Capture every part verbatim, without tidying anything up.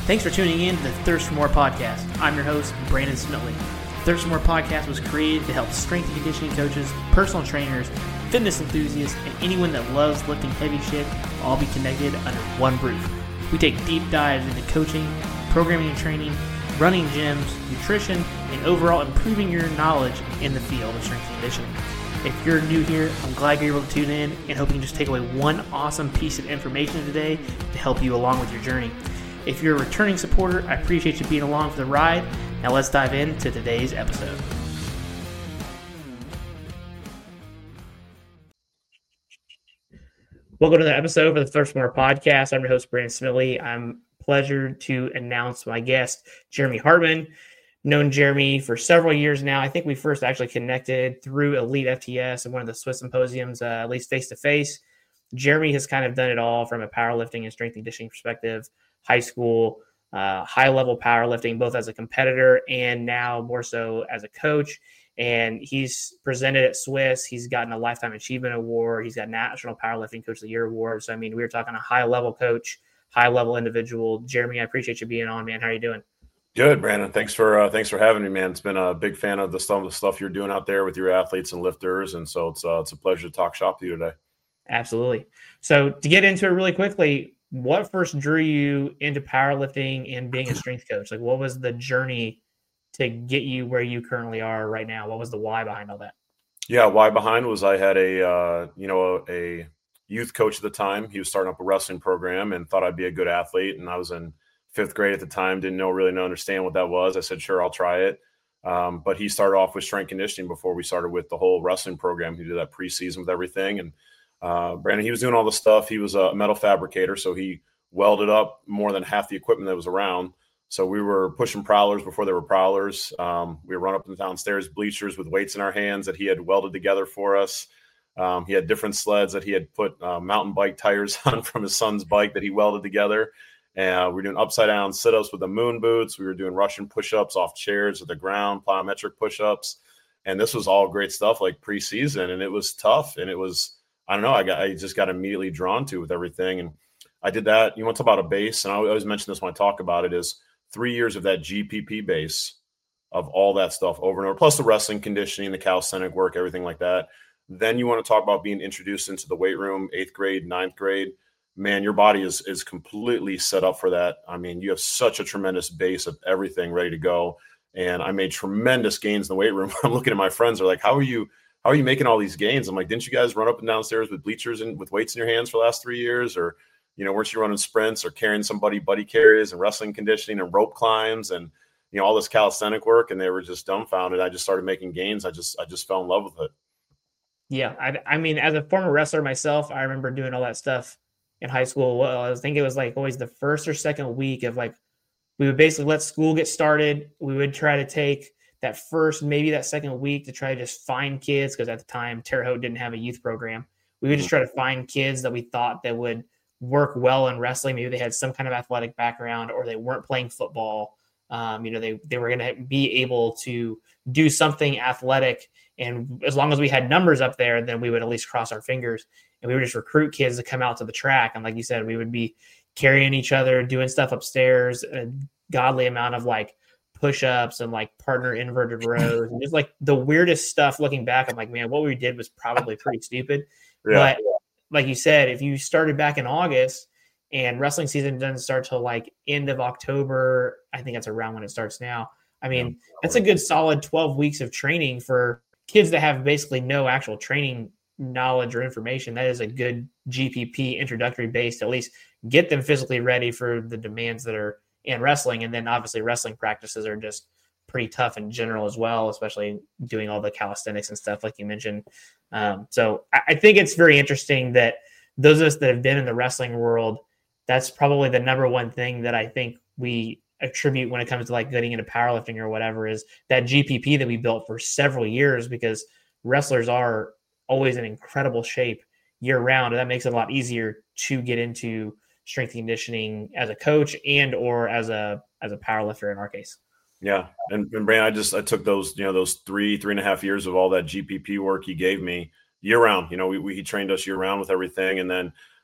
Thanks for tuning in to the Thirst for More podcast. I'm your host, Brandon Smitley. Thirst for More podcast was created to help strength and conditioning coaches, personal trainers, fitness enthusiasts, and anyone that loves lifting heavy shit all be connected under one roof. We take deep dives into coaching, programming and training, running gyms, nutrition, and overall improving your knowledge in the field of strength and conditioning. If you're new here, I'm glad you're able to tune in and hope you can just take away one awesome piece of information today to help you along with your journey. If you're a returning supporter, I appreciate you being along for the ride. Now let's dive into today's episode. Welcome to the episode for the Thirst for More podcast. I'm your host, Brandon Smitley. I'm pleasure to announce my guest, Jeremy Hartman. Known Jeremy for several years now. I think we first actually connected through Elite F T S and one of the Swiss symposiums, uh, at least face-to-face. Jeremy has kind of done it all from a powerlifting and strength and conditioning perspective, high school, uh, high-level powerlifting, both as a competitor and now more so as a coach. And he's presented at Swiss. He's gotten a Lifetime Achievement Award. He's got National Powerlifting Coach of the Year Award. So, I mean, we were talking a high-level coach, high-level individual. Jeremy, I appreciate you being on, man. How are you doing? Good, Brandon. Thanks for uh, thanks for having me, man. It's been a big fan of the stuff, the stuff you're doing out there with your athletes and lifters, and so it's uh, it's a pleasure to talk shop to you today. Absolutely. So to get into it really quickly, what first drew you into powerlifting and being a strength coach? Like, what was the journey to get you where you currently are right now? What was the why behind all that? Yeah, why behind was I had a uh, you know a youth coach at the time. He was starting up a wrestling program and thought I'd be a good athlete, and I was in fifth grade at the time, didn't know really know understand what that was. I said, sure, I'll try it. Um, but he started off with strength conditioning before we started with the whole wrestling program. He did that preseason with everything. And uh, Brandon, he was doing all the stuff. He was a metal fabricator, so he welded up more than half the equipment that was around. So we were pushing prowlers before there were prowlers. Um, we were running up and downstairs bleachers with weights in our hands that he had welded together for us. Um, he had different sleds that he had put uh, mountain bike tires on from his son's bike that he welded together. And we were doing upside down sit-ups with the moon boots. We were doing Russian push-ups off chairs at the ground, plyometric push-ups. And this was all great stuff like preseason. And it was tough. And it was, I don't know, I got, I just got immediately drawn to with everything. And I did that. You want to talk about a base? And I always mention this when I talk about it is three years of that G P P base of all that stuff over and over, plus the wrestling conditioning, the calisthenic work, everything like that. Then you want to talk about being introduced into the weight room, eighth grade, ninth grade. Man, your body is is completely set up for that. I mean, you have such a tremendous base of everything ready to go. And I made tremendous gains in the weight room. I'm looking at my friends, they're like, how are you, how are you making all these gains? I'm like, didn't you guys run up and downstairs with bleachers and with weights in your hands for the last three years? Or, you know, weren't you running sprints or carrying somebody buddy carries and wrestling conditioning and rope climbs and, you know, all this calisthenic work? And they were just dumbfounded. I just started making gains. I just, I just fell in love with it. Yeah. I, I mean, as a former wrestler myself, I remember doing all that stuff in high school. Well, I think it was like always the first or second week of like, we would basically let school get started. We would try to take that first, maybe that second week to try to just find kids. Cause at the time Terre Haute didn't have a youth program. We would just try to find kids that we thought that would work well in wrestling. Maybe they had some kind of athletic background or they weren't playing football. Um, you know, they, they were going to be able to do something athletic. And as long as we had numbers up there, then we would at least cross our fingers. And we would just recruit kids to come out to the track. And like you said, we would be carrying each other, doing stuff upstairs, a godly amount of like push-ups and like partner inverted rows. And just like the weirdest stuff looking back. I'm like, man, what we did was probably pretty stupid. Yeah. But like you said, if you started back in August and wrestling season doesn't start till like end of October, I think that's around when it starts now. I mean, that's a good solid twelve weeks of training for kids that have basically no actual training knowledge or information. That is a good G P P introductory base to at least get them physically ready for the demands that are in wrestling. And then obviously wrestling practices are just pretty tough in general as well, especially doing all the calisthenics and stuff like you mentioned. Um, so I, I think it's very interesting that those of us that have been in the wrestling world, that's probably the number one thing that I think we attribute when it comes to like getting into powerlifting or whatever is that G P P that we built for several years, because wrestlers are always in incredible shape year round. And that makes it a lot easier to get into strength conditioning as a coach and, or as a, as a powerlifter in our case. Yeah. And, and Brandon, I just, I took those, you know, those three, three and a half years of all that G P P work he gave me year round. You know, we, we he trained us year round with everything. And then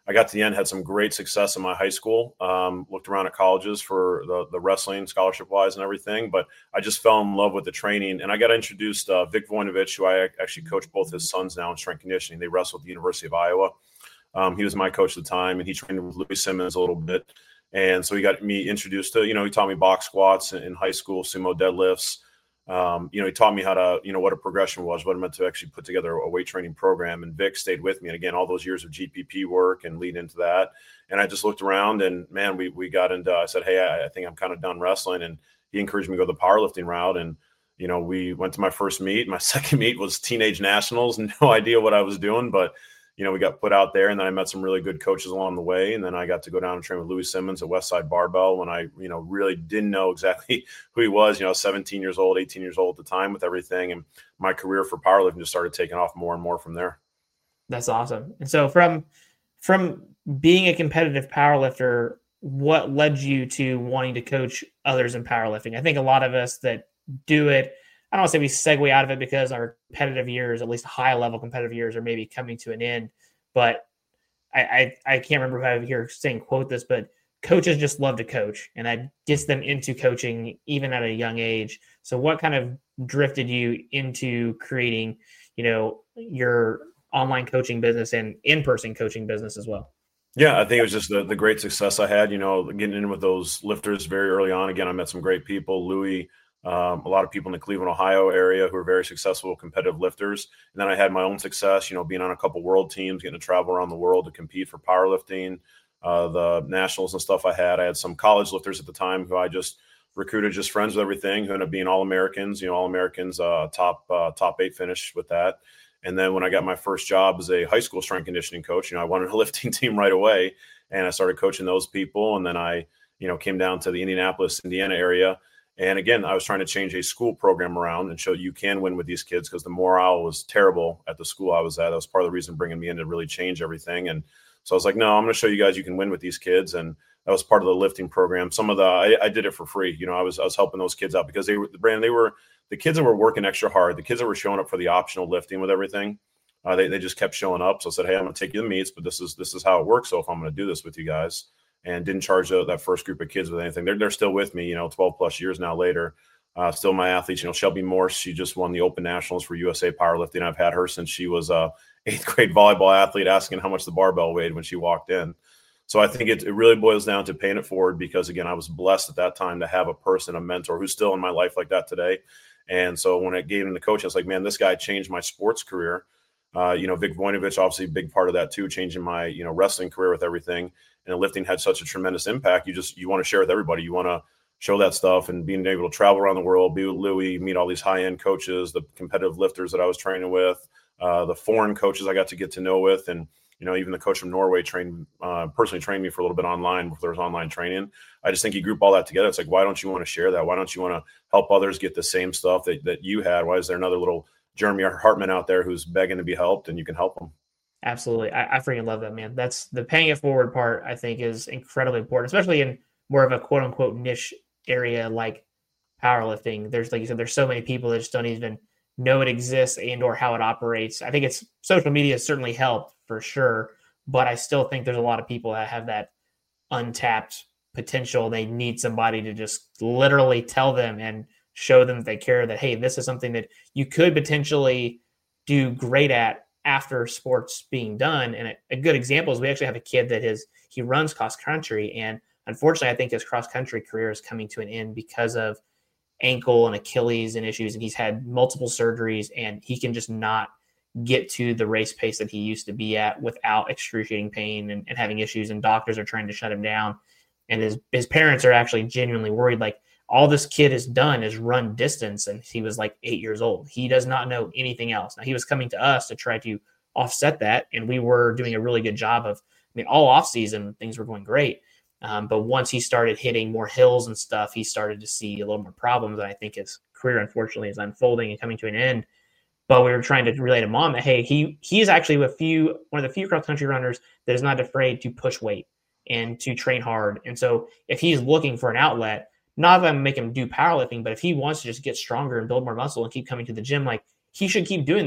I got to the end, had some great success in my high school. Um, looked around at colleges for the, the wrestling scholarship wise and everything, but I just fell in love with the training. And I got introduced uh, Vic Voinovich, who I actually coach both his sons now in strength conditioning. They wrestle at the University of Iowa. Um, he was my coach at the time, and he trained with Louis Simmons a little bit. And so he got me introduced to, you know, he taught me box squats in, in high school, sumo deadlifts. Um, you know, he taught me how to, you know, what a progression was, what it meant to actually put together a weight training program. And Vic stayed with me. And again, all those years of G P P work and lead into that. And I just looked around and, man, we we got into, I said, hey, I, I think I'm kind of done wrestling. And he encouraged me to go the powerlifting route. And, you know, we went to my first meet. My second meet was teenage nationals. No idea what I was doing, but you know, we got put out there, and then I met some really good coaches along the way. And then I got to go down and train with Louis Simmons at Westside Barbell when I, you know, really didn't know exactly who he was. You know, seventeen years old, eighteen years old at the time with everything. And my career for powerlifting just started taking off more and more from there. That's awesome. And so from, from being a competitive powerlifter, what led you to wanting to coach others in powerlifting? I think a lot of us that do it, I don't want to say we segue out of it because our competitive years, at least high level competitive years, are maybe coming to an end. But I, I, I can't remember who I hear saying quote this, but coaches just love to coach, and that gets them into coaching even at a young age. So what kind of drifted you into creating, you know, your online coaching business and in-person coaching business as well? Yeah, I think it was just the, the great success I had, you know, getting in with those lifters very early on. Again, I met some great people, Louis, Um, a lot of people in the Cleveland, Ohio area who are very successful competitive lifters. And then I had my own success, you know, being on a couple world teams, getting to travel around the world to compete for powerlifting, uh, the nationals and stuff I had. I had some college lifters at the time who I just recruited, just friends with everything, who ended up being All-Americans, you know, All-Americans, uh, top, uh, top eight finish with that. And then when I got my first job as a high school strength conditioning coach, you know, I wanted a lifting team right away, and I started coaching those people. And then I, you know, came down to the Indianapolis, Indiana area. And again, I was trying to change a school program around and show you can win with these kids, because the morale was terrible at the school I was at. That was part of the reason bringing me in to really change everything. And so I was like, no, I'm going to show you guys you can win with these kids. And that was part of the lifting program. Some of the, I, I did it for free. You know, I was, I was helping those kids out because they were, Brandon, they were the kids that were working extra hard, the kids that were showing up for the optional lifting with everything. Uh, they, they just kept showing up. So I said, hey, I'm going to take you to the meets, but this is, this is how it works. So if I'm going to do this with you guys, and didn't charge the, that first group of kids with anything, they're, they're still with me, you know, twelve plus years now later. Uh, still my athletes, you know, Shelby Morse, she just won the Open Nationals for U S A Powerlifting. I've had her since she was a eighth grade volleyball athlete, asking how much the barbell weighed when she walked in. So I think it, it really boils down to paying it forward, because again, I was blessed at that time to have a person, a mentor who's still in my life like that today. And so when I gave him the coach, I was like, man, this guy changed my sports career. Uh, you know, Vic Voinovich, obviously a big part of that too, changing my, you know, wrestling career with everything. And lifting had such a tremendous impact. You just, you want to share with everybody. You want to show that stuff, and being able to travel around the world, be with Louis, meet all these high-end coaches, the competitive lifters that I was training with, uh, the foreign coaches I got to get to know with. And, you know, even the coach from Norway trained, uh, personally trained me for a little bit online before there was online training. I just think you group all that together. It's like, why don't you want to share that? Why don't you want to help others get the same stuff that, that you had? Why is there another little Jeremy Hartman out there who's begging to be helped, and you can help them? Absolutely. I, I freaking love that, man. That's the paying it forward part, I think, is incredibly important, especially in more of a quote unquote niche area like powerlifting. There's, like you said, there's so many people that just don't even know it exists and or how it operates. I think it's social media has certainly helped for sure, but I still think there's a lot of people that have that untapped potential. They need somebody to just literally tell them and show them that they care, that, hey, this is something that you could potentially do great at after sports being done. And a, a good example is we actually have a kid that is, he runs cross country, and unfortunately, I think his cross country career is coming to an end because of ankle and Achilles and issues. And he's had multiple surgeries, and he can just not get to the race pace that he used to be at without excruciating pain and, and having issues. And doctors are trying to shut him down. And his, his parents are actually genuinely worried. Like, all this kid has done is run distance, and he was like eight years old. He does not know anything else. Now, he was coming to us to try to offset that, and we were doing a really good job of, I mean, all off season, things were going great. Um, but once he started hitting more hills and stuff, he started to see a little more problems. And I think his career, unfortunately, is unfolding and coming to an end. But we were trying to relay to mom that, hey, he he is actually a few one of the few cross country runners that is not afraid to push weight and to train hard. And so if he's looking for an outlet, not that I'm make him do powerlifting, but if he wants to just get stronger and build more muscle and keep coming to the gym, like, he should keep doing that.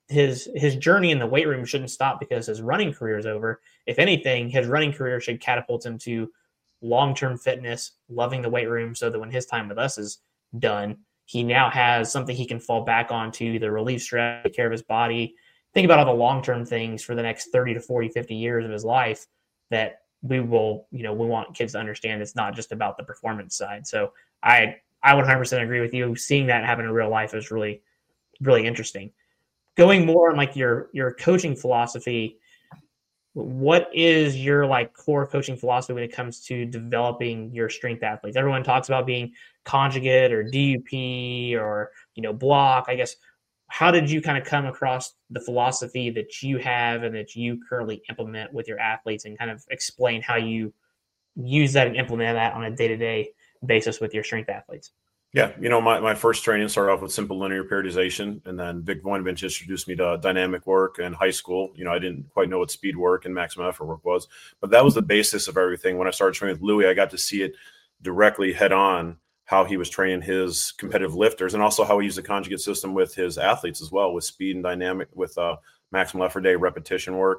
his his journey in the weight room shouldn't stop because his running career is over. If anything, his running career should catapult him to long-term fitness, loving the weight room, so that when his time with us is done, he now has something he can fall back on to either relieve stress, take care of his body. Think about all the long-term things for the next thirty to forty, fifty years of his life that we will, you know, we want kids to understand it's not just about the performance side. So I, I one hundred percent agree with you. Seeing that happen in real life is really, really interesting. Going more on like your, your coaching philosophy, what is your like core coaching philosophy when it comes to developing your strength athletes? Everyone talks about being conjugate or D U P or, you know, block. I guess, how did you kind of come across the philosophy that you have and that you currently implement with your athletes, and kind of explain how you use that and implement that on a day-to-day basis with your strength athletes? Yeah, you know, my, my first training started off with simple linear periodization, and then Vic Voinovich introduced me to dynamic work in high school. You know, I didn't quite know what speed work and maximum effort work was, but that was the basis of everything. When I started training with Louie, I got to see it directly head on, how he was training his competitive lifters, and also how he used the conjugate system with his athletes as well, with speed and dynamic, with uh, maximum effort day, repetition work.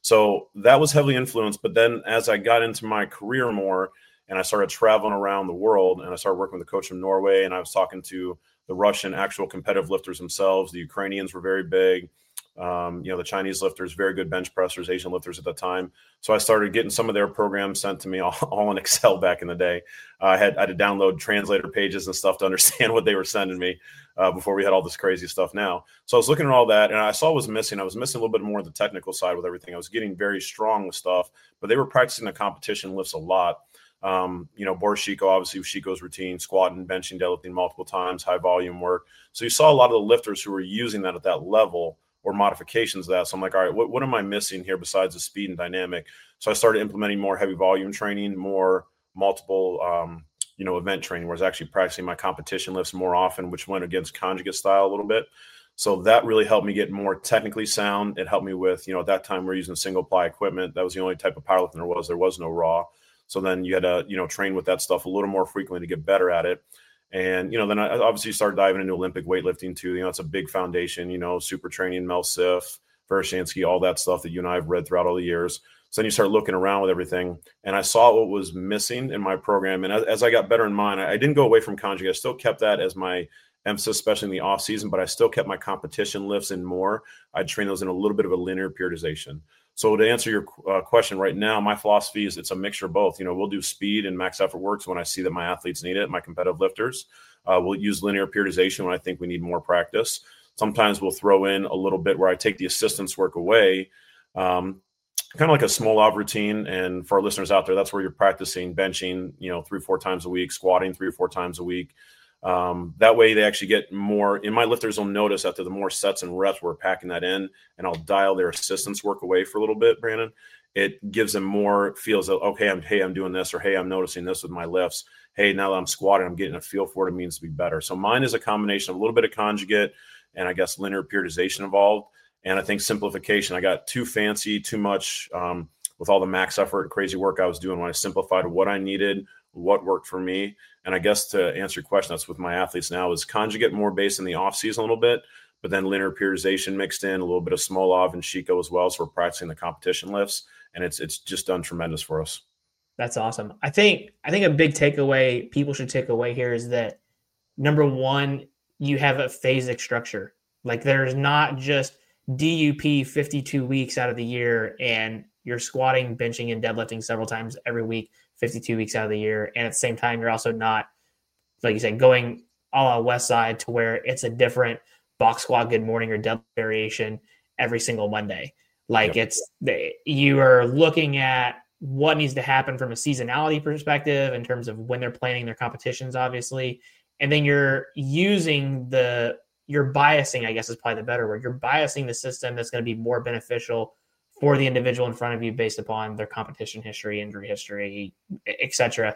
So that was heavily influenced. But then as I got into my career more, and I started traveling around the world, and I started working with a coach from Norway, and I was talking to the Russian actual competitive lifters themselves. The Ukrainians were very big. Um, you know, the Chinese lifters, very good bench pressers, Asian lifters at the time. So I started getting some of their programs sent to me all, all in Excel back in the day. Uh, I had I had to download translator pages and stuff to understand what they were sending me uh, before we had all this crazy stuff now. So I was looking at all that, and I saw what was missing. I was missing a little bit more of the technical side with everything. I was getting very strong with stuff, but they were practicing the competition lifts a lot. Um, you know, Boris Shiko, obviously Shiko's routine, squatting, benching, deadlifting multiple times, high volume work. So you saw a lot of the lifters who were using that at that level or modifications of that. So I'm like, all right, what, what am I missing here besides the speed and dynamic? So I started implementing more heavy volume training, more multiple, um, you know, event training, where I was actually practicing my competition lifts more often, which went against conjugate style a little bit. So that really helped me get more technically sound. It helped me with, you know, at that time we we're using single ply equipment. That was the only type of powerlifting there was. There was no raw. So then you had to, you know, train with that stuff a little more frequently to get better at it. And, you know, then I obviously started diving into Olympic weightlifting too. You know, it's a big foundation, you know, super training, Mel Siff, Veroshansky, all that stuff that you and I have read throughout all the years. So then you start looking around with everything. And I saw what was missing in my program. And as, as I got better in mine, I, I didn't go away from conjugate. I still kept that as my emphasis, especially in the off season, but I still kept my competition lifts in more. I'd train those in a little bit of a linear periodization. So to answer your uh, question right now, my philosophy is it's a mixture of both. You know, we'll do speed and max effort works when I see that my athletes need it, my competitive lifters. Uh, we'll use linear periodization when I think we need more practice. Sometimes we'll throw in a little bit where I take the assistance work away, um, kind of like a Smolov routine. And for our listeners out there, that's where you're practicing benching, you know, three, four times a week, squatting three or four times a week. Um, that way they actually get more, and my lifters will notice after the more sets and reps, we're packing that in, and I'll dial their assistance work away for a little bit, Brandon. It gives them more feels of, okay, I'm, hey, I'm doing this, or hey, I'm noticing this with my lifts. Hey, now that I'm squatting, I'm getting a feel for what it means to be better. So mine is a combination of a little bit of conjugate and I guess linear periodization involved. And I think simplification, I got too fancy, too much um, with all the max effort, crazy work I was doing when I simplified what I needed, what worked for me. And I guess to answer your question, that's with my athletes now, is conjugate more based in the off season a little bit, but then linear periodization mixed in, a little bit of Smolov and Shiko as well. So we're practicing the competition lifts, and it's it's just done tremendous for us. That's awesome. I think I think a big takeaway people should take away here is that, number one, you have a phasic structure. Like, there's not just D U P fifty-two weeks out of the year and you're squatting, benching, and deadlifting several times every week, fifty-two weeks out of the year. And at the same time, you're also not, like you said, going a la West Side to where it's a different box squat, good morning, or deadlift variation every single Monday. Like yep. it's, you are looking at what needs to happen from a seasonality perspective in terms of when they're planning their competitions, obviously. And then you're using the, you're biasing, I guess is probably the better word. You're biasing the system that's going to be more beneficial for the individual in front of you based upon their competition history, injury history, et cetera,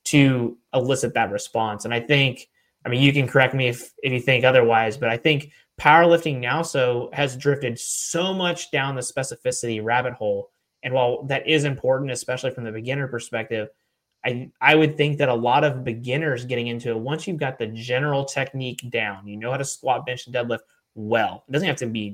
to elicit that response. And I think, I mean, you can correct me if, if you think otherwise, but I think powerlifting now so has drifted so much down the specificity rabbit hole. And while that is important, especially from the beginner perspective, I, I would think that a lot of beginners getting into it, once you've got the general technique down, you know how to squat, bench, and deadlift well. It doesn't have to be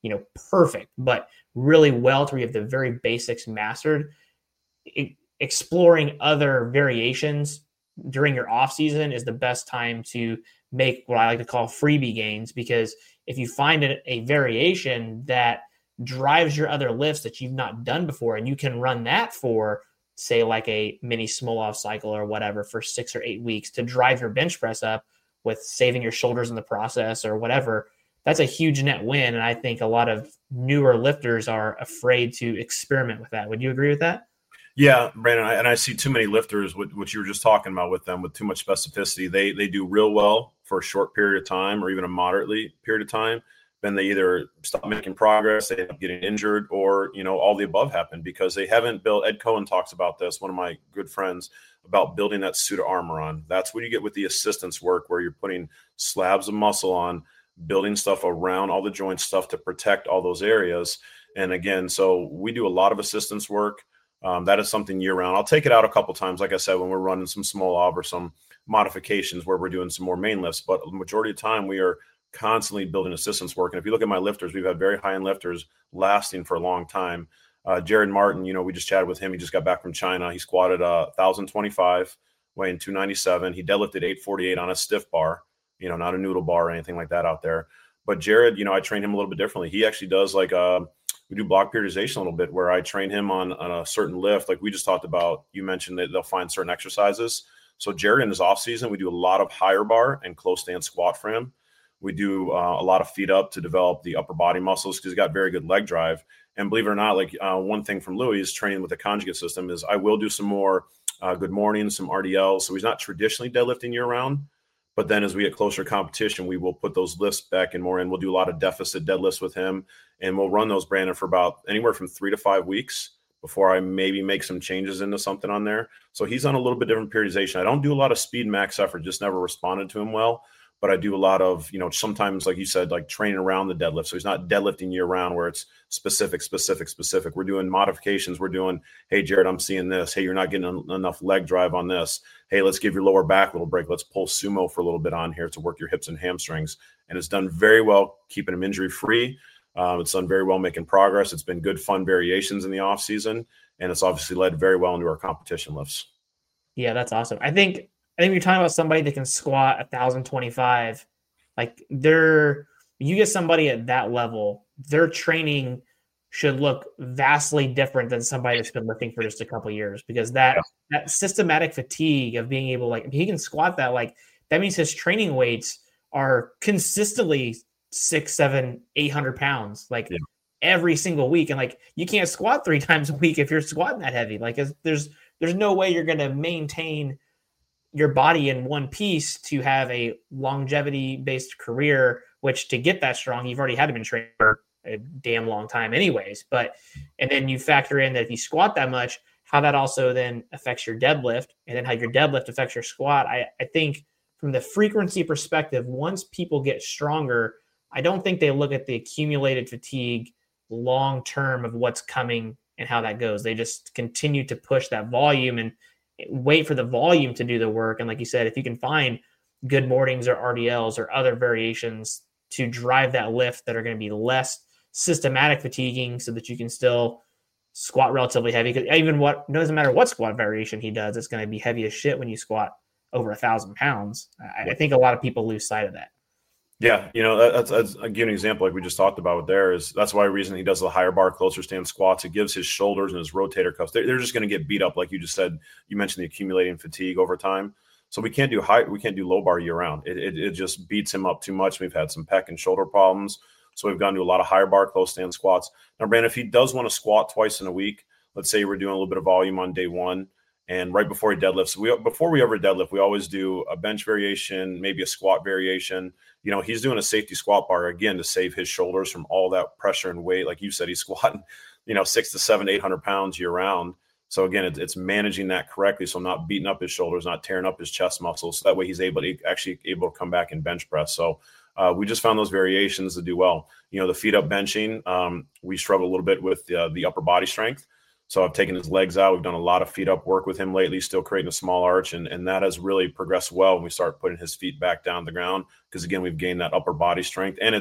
you know, perfect, but really well to where you have the very basics mastered. It, exploring other variations during your off season is the best time to make what I like to call freebie gains, because if you find a, a variation that drives your other lifts that you've not done before, and you can run that for, say, like a mini small off cycle or whatever for six or eight weeks to drive your bench press up with saving your shoulders in the process or whatever, that's a huge net win. And I think a lot of newer lifters are afraid to experiment with that. Would you agree with that? Yeah, Brandon, I, and I see too many lifters, what, what you were just talking about with them, with too much specificity. They they do real well for a short period of time or even a moderately period of time. Then they either stop making progress, they end up getting injured, or, you know, all the above happen because they haven't built. Ed Cohen talks about this, one of my good friends, about building that suit of armor on. That's what you get with the assistance work, where you're putting slabs of muscle on, building stuff around all the joint stuff to protect all those areas. And again, so we do a lot of assistance work. Um, that is something year round. I'll take it out a couple times, like I said, when we're running some small ob or some modifications where we're doing some more main lifts. But the majority of the time, we are constantly building assistance work. And if you look at my lifters, we've had very high-end lifters lasting for a long time. Uh, Jared Martin, you know, we just chatted with him. He just got back from China. He squatted uh, one thousand twenty-five, weighing two ninety-seven. He deadlifted eight forty-eight on a stiff bar, you know, not a noodle bar or anything like that out there. But Jared, you know, I train him a little bit differently. He actually does like a – we do block periodization a little bit, where I train him on, on a certain lift. Like we just talked about, you mentioned that they'll find certain exercises. So Jared in his off season, we do a lot of higher bar and close stand squat for him. We do uh, a lot of feet up to develop the upper body muscles because he's got very good leg drive. And believe it or not, like uh, one thing from Louis is training with the conjugate system is I will do some more uh, good mornings, some R D Ls. So he's not traditionally deadlifting year round. But then as we get closer to competition, we will put those lifts back in more, and we'll do a lot of deficit deadlifts with him. And we'll run those, Brandon, for about anywhere from three to five weeks before I maybe make some changes into something on there. So he's on a little bit different periodization. I don't do a lot of speed max effort, just never responded to him well. But I do a lot of, you know, sometimes, like you said, like training around the deadlift. So he's not deadlifting year round where it's specific, specific, specific. We're doing modifications. We're doing, hey, Jared, I'm seeing this. Hey, you're not getting en- enough leg drive on this. Hey, let's give your lower back a little break. Let's pull sumo for a little bit on here to work your hips and hamstrings. And it's done very well, keeping him injury free. Um, it's done very well making progress. It's been good, fun variations in the off season. And it's obviously led very well into our competition lifts. Yeah, that's awesome. I think I think you're talking about somebody that can squat one thousand twenty-five. Like they're, you get somebody at that level, their training should look vastly different than somebody that's been lifting for just a couple of years, because that yeah. that systematic fatigue of being able, like, if he can squat that, like that means his training weights are consistently six, seven, eight hundred pounds, like yeah. every single week. And like you can't squat three times a week if you're squatting that heavy. Like there's there's no way you're going to maintain your body in one piece to have a longevity based career, which to get that strong, you've already had to been trained for a damn long time anyways. But, and then you factor in that if you squat that much, how that also then affects your deadlift, and then how your deadlift affects your squat. I, I think from the frequency perspective, once people get stronger, I don't think they look at the accumulated fatigue long-term of what's coming and how that goes. They just continue to push that volume and wait for the volume to do the work. And like you said, if you can find good mornings or R D Ls or other variations to drive that lift that are going to be less systematic fatiguing, so that you can still squat relatively heavy, because even what, it doesn't matter what squat variation he does, it's going to be heavy as shit when you squat over a thousand pounds. I, I think a lot of people lose sight of that. Yeah, you know, that's, that's I'll give an example like we just talked about there is that's why the reason he does the higher bar, closer stand squats. It gives his shoulders and his rotator cuffs. They're, they're just going to get beat up, like you just said. You mentioned the accumulating fatigue over time. So we can't do high, we can't do low bar year round. It, it, it just beats him up too much. We've had some pec and shoulder problems. So we've gone to a lot of higher bar, close stand squats. Now, Brandon, if he does want to squat twice in a week, let's say we're doing a little bit of volume on day one, and right before he deadlifts, we before we ever deadlift, we always do a bench variation, maybe a squat variation. You know, he's doing a safety squat bar again to save his shoulders from all that pressure and weight. Like you said, he's squatting, you know, six to seven, eight hundred pounds year round. So again, it's, it's managing that correctly, so not beating up his shoulders, not tearing up his chest muscles. So that way, he's able to actually able to come back and bench press. So uh, we just found those variations to do well. You know, the feet up benching, um, we struggle a little bit with uh, the upper body strength. So I've taken his legs out. We've done a lot of feet up work with him lately, still creating a small arch. And, and that has really progressed well when we start putting his feet back down the ground. Because, again, we've gained that upper body strength. And it's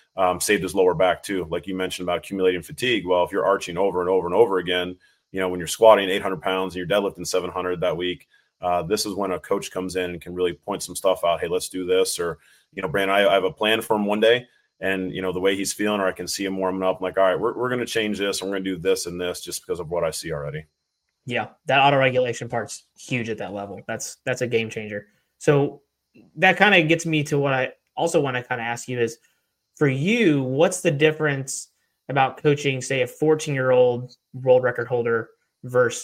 um, saved his lower back too. Like you mentioned about accumulating fatigue. Well, if you're arching over and over and over again, you know, when you're squatting eight hundred pounds and you're deadlifting seven hundred that week, uh, this is when a coach comes in and can really point some stuff out. Hey, let's do this. Or, you know, Brandon, I, I have a plan for him one day, and, you know, the way he's feeling, or I can see him warming up, I'm like, all right, we're, we're going to change this. And we're going to do this and this just because of what I see already. Yeah. That auto regulation part's huge at that level. That's, that's a game changer. So that kind of gets me to what I also want to kind of ask you is, for you, what's the difference about coaching, say, a fourteen-year-old world record holder versus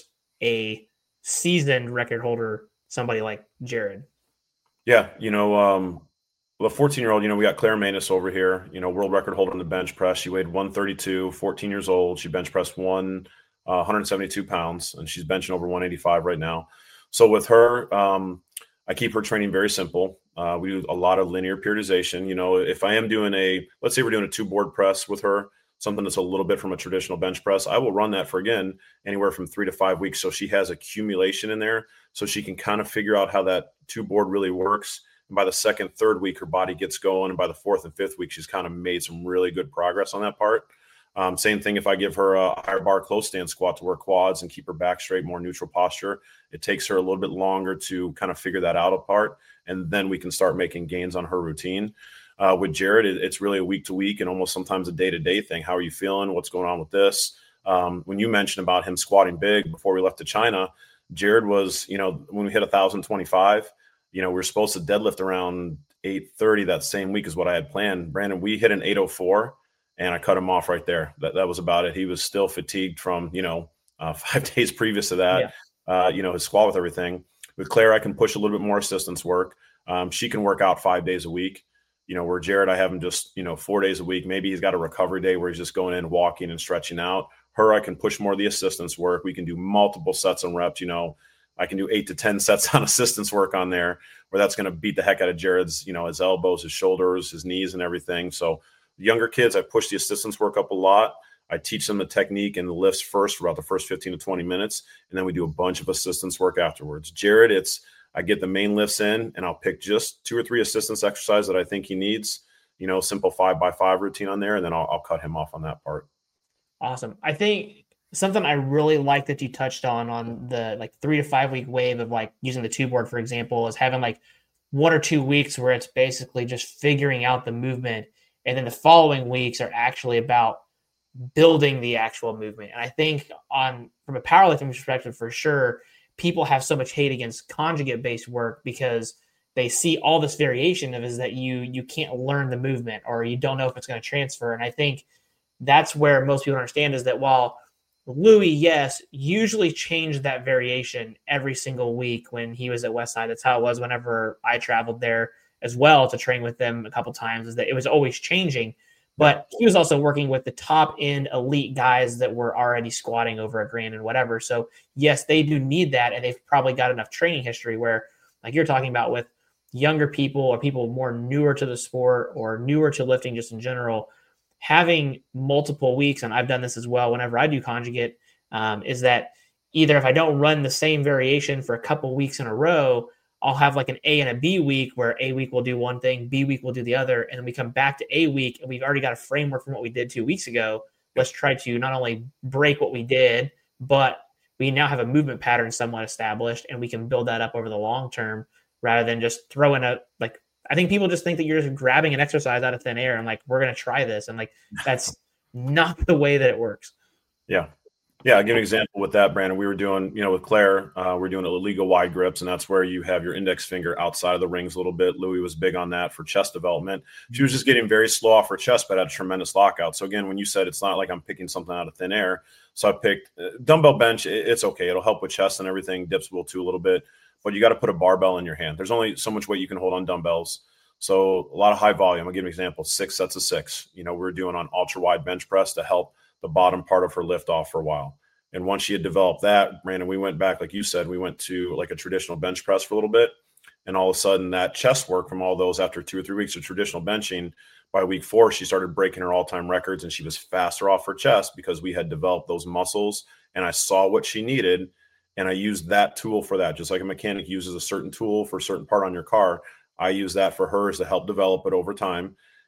a seasoned record holder, somebody like Jared? Yeah, you know, um, well, a fourteen-year-old, you know, we got Claire Manus over here, you know, world record holder in the bench press. She weighed one thirty-two, fourteen years old. She bench pressed one, uh, one hundred seventy-two pounds, and she's benching over one eighty-five right now. So with her, um, I keep her training very simple. Uh, we do a lot of linear periodization. You know, if I am doing a, let's say we're doing a two board press with her, something that's a little bit from a traditional bench press, I will run that for, again, anywhere from three to five weeks. So she has accumulation in there, so she can kind of figure out how that two board really works. And by the second, third week, her body gets going. And by the fourth and fifth week, she's kind of made some really good progress on that part. Um, same thing if I give her a higher bar close stand squat to work quads and keep her back straight, more neutral posture. It takes her a little bit longer to kind of figure that out apart. And then we can start making gains on her routine. Uh, with Jared, it, it's really a week to week and almost sometimes a day to day thing. How are you feeling? What's going on with this? Um, when you mentioned about him squatting big before we left to China, Jared was, you know, when we hit one thousand twenty-five, you know, we were supposed to deadlift around eight thirty that same week is what I had planned. Brandon, we hit an eight oh four and I cut him off right there. That that was about it. He was still fatigued from, you know, uh, five days previous to that, yeah. uh, you know, his squat with everything. With Claire, I can push a little bit more assistance work. Um, she can work out five days a week. You know, where Jared, I have him just, you know, four days a week. Maybe he's got a recovery day where he's just going in, walking and stretching out. Her, I can push more of the assistance work. We can do multiple sets and reps. You know, I can do eight to ten sets on assistance work on there, where that's going to beat the heck out of Jared's, you know, his elbows, his shoulders, his knees and everything. So younger kids, I push the assistance work up a lot. I teach them the technique and the lifts first for about the first fifteen to twenty minutes. And then we do a bunch of assistance work afterwards. Jared, it's, I get the main lifts in and I'll pick just two or three assistance exercises that I think he needs, you know, simple five by five routine on there. And then I'll, I'll cut him off on that part. Awesome. I think something I really like that you touched on, on the like three to five week wave of like using the two board, for example, is having like one or two weeks where it's basically just figuring out the movement. And then the following weeks are actually about building the actual movement. And I think on, from a powerlifting perspective, for sure, people have so much hate against conjugate based work because they see all this variation of is that you, you can't learn the movement or you don't know if it's going to transfer. And I think that's where most people understand is that while Louis, yes, usually changed that variation every single week when he was at Westside. That's how it was whenever I traveled there as well to train with them a couple times, is that it was always changing. But he was also working with the top end elite guys that were already squatting over a grand and whatever. So yes, they do need that. And they've probably got enough training history where, like you're talking about with younger people or people more newer to the sport or newer to lifting just in general, having multiple weeks, and I've done this as well whenever I do conjugate, um, is that either if I don't run the same variation for a couple weeks in a row, I'll have like an A and a B week where A week will do one thing, B week will do the other, and then we come back to A week and we've already got a framework from what we did two weeks ago. Let's try to not only break what we did, but we now have a movement pattern somewhat established, and we can build that up over the long term rather than just throw in a, like, I think people just think that you're just grabbing an exercise out of thin air and like, we're going to try this. And like, that's not the way that it works. Yeah. Yeah. I'll give an example with that, Brandon. We were doing, you know, with Claire, uh, we're doing illegal wide grips, and that's where you have your index finger outside of the rings a little bit. Louis was big on that for chest development. She was just getting very slow off her chest, but had a tremendous lockout. So again, when you said it's not like I'm picking something out of thin air. So I picked uh, dumbbell bench. It's okay. It'll help with chest and everything. Dips will too a little bit, but you got to put a barbell in your hand. There's only so much weight you can hold on dumbbells. So a lot of high volume. I'll give you an example, six sets of six. You know, we were doing on ultra wide bench press to help the bottom part of her lift off for a while. And once she had developed that, Brandon, we went back, like you said, we went to like a traditional bench press for a little bit. And all of a sudden that chest work from all those after two or three weeks of traditional benching, by week four, she started breaking her all-time records, and she was faster off her chest because we had developed those muscles, and I saw what she needed. And I used that tool for that. Just like a mechanic uses a certain tool for a certain part on your car, I use that for hers to help develop it over time.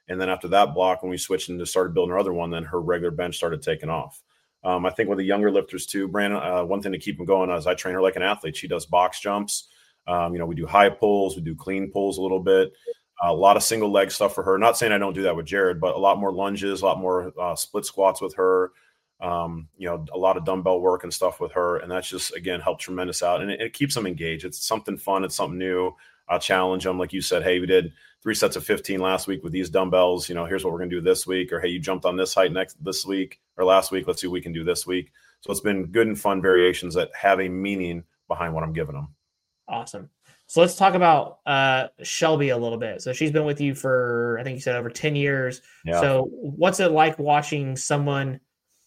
And then after that block, when we switched into started building our other one, then her regular bench started taking off. Um, I think with the younger lifters too, Brandon, uh, one thing to keep them going is I train her like an athlete. She does box jumps. Um, you know, we do high pulls, we do clean pulls a little bit, uh, a lot of single leg stuff for her. Not saying I don't do that with Jared, but a lot more lunges, a lot more uh, split squats with her. Um, you know, a lot of dumbbell work and stuff with her. And that's just, again, helped tremendous out. And it, it keeps them engaged. It's something fun. It's something new. I'll challenge them. Like you said, hey, we did three sets of fifteen last week with these dumbbells. You know, here's what we're going to do this week. Or, hey, you jumped on this height next this week or last week. Let's see what we can do this week. So it's been good and fun variations that have a meaning behind what I'm giving them. Awesome. So let's talk about uh, Shelby a little bit. So she's been with you for, I think you said over ten years. Yeah. So what's it like watching someone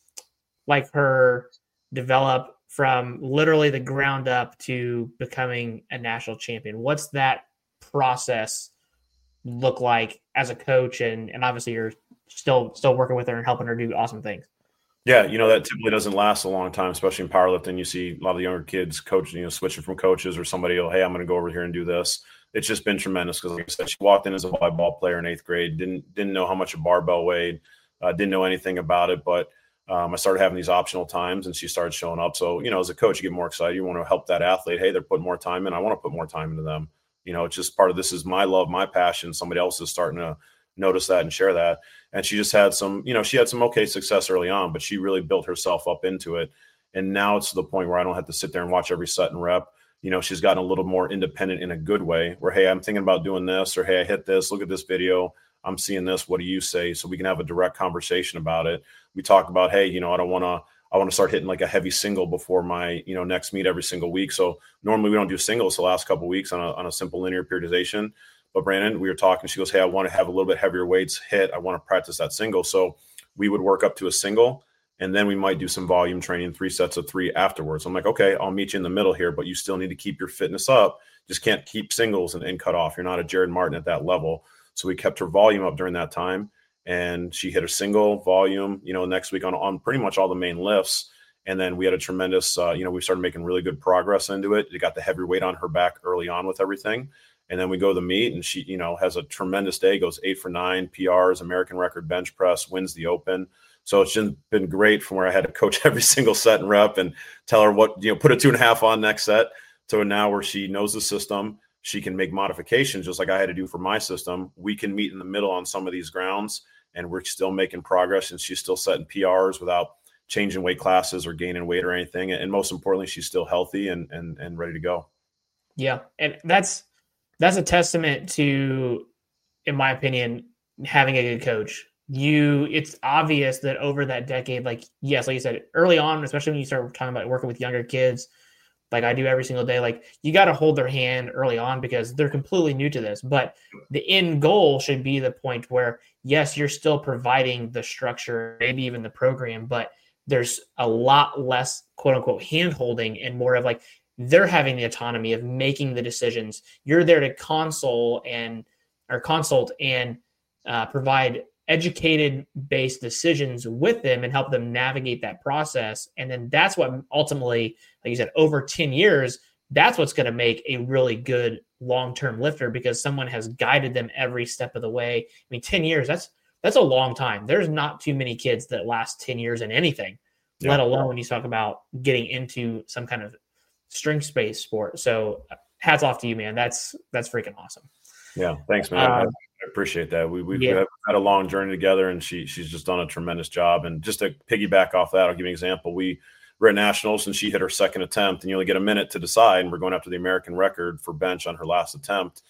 like her develop from literally the ground up to becoming a national champion? What's that process look like as a coach? And, and obviously you're still, still working with her and helping her do awesome things. Yeah, you know, that typically doesn't last a long time, especially in powerlifting. You see a lot of the younger kids coaching, you know, switching from coaches or somebody, oh, hey, I'm going to go over here and do this. It's just been tremendous because, like I said, she walked in as a volleyball player in eighth grade, didn't didn't know how much a barbell weighed, uh, didn't know anything about it. But um, I started having these optional times and she started showing up. So, you know, as a coach, you get more excited. You want to help that athlete. Hey, they're putting more time in. I want to put more time into them. You know, it's just part of this is my love, my passion. Somebody else is starting to notice that and share that. And she just had some, you know, she had some okay success early on, but she really built herself up into it. And now it's to the point where I don't have to sit there and watch every set and rep. You know, she's gotten a little more independent in a good way where, hey, I'm thinking about doing this, or, hey, I hit this, look at this video. I'm seeing this. What do you say? So we can have a direct conversation about it. We talk about, hey, you know, I don't want to, I want to start hitting like a heavy single before my, you know, next meet every single week. So normally we don't do singles the last couple of weeks on a, on a simple linear periodization. But Brandon, we were talking, she goes, hey, I want to have a little bit heavier weights hit. I want to practice that single. So we would work up to a single, and then we might do some volume training, three sets of three afterwards. I'm like, okay, I'll meet you in the middle here, but you still need to keep your fitness up. Just can't keep singles and, and cut off. You're not a Jared Martin at that level. So we kept her volume up during that time, and she hit a single volume, you know, next week on, on pretty much all the main lifts. And then we had a tremendous, uh, you know, we started making really good progress into it. It got the heavy weight on her back early on with everything. And then we go to the meet, and she, you know, has a tremendous day, goes eight for nine, P Rs, American record bench press, wins the open. So it's just been great from where I had to coach every single set and rep and tell her what, you know, put a two and a half on next set. So now where she knows the system, she can make modifications just like I had to do for my system. We can meet in the middle on some of these grounds, and we're still making progress, and she's still setting P Rs without changing weight classes or gaining weight or anything. And most importantly, she's still healthy and and and ready to go. Yeah. And that's, That's a testament to, in my opinion, having a good coach. You, it's obvious that over that decade, like, yes, like you said, early on, especially when you start talking about working with younger kids, like I do every single day, like you got to hold their hand early on because they're completely new to this. But the end goal should be the point where, yes, you're still providing the structure, maybe even the program, but there's a lot less quote unquote hand holding and more of like, they're having the autonomy of making the decisions. You're there to console and or consult and uh, provide educated based decisions with them and help them navigate that process. And then that's what ultimately, like you said, over ten years, that's what's going to make a really good long-term lifter because someone has guided them every step of the way. I mean, ten years, that's, that's a long time. There's not too many kids that last ten years in anything, yeah. let alone when you talk about getting into some kind of strength space sport. So hats off to you, man. That's, that's freaking awesome. Yeah. Thanks, man. Um, I appreciate that. We, we've yeah. had a long journey together, and she, she's just done a tremendous job. And just to piggyback off that, I'll give you an example. We were at nationals and she hit her second attempt, and you only get a minute to decide. And we're going after the American record for bench on her last attempt.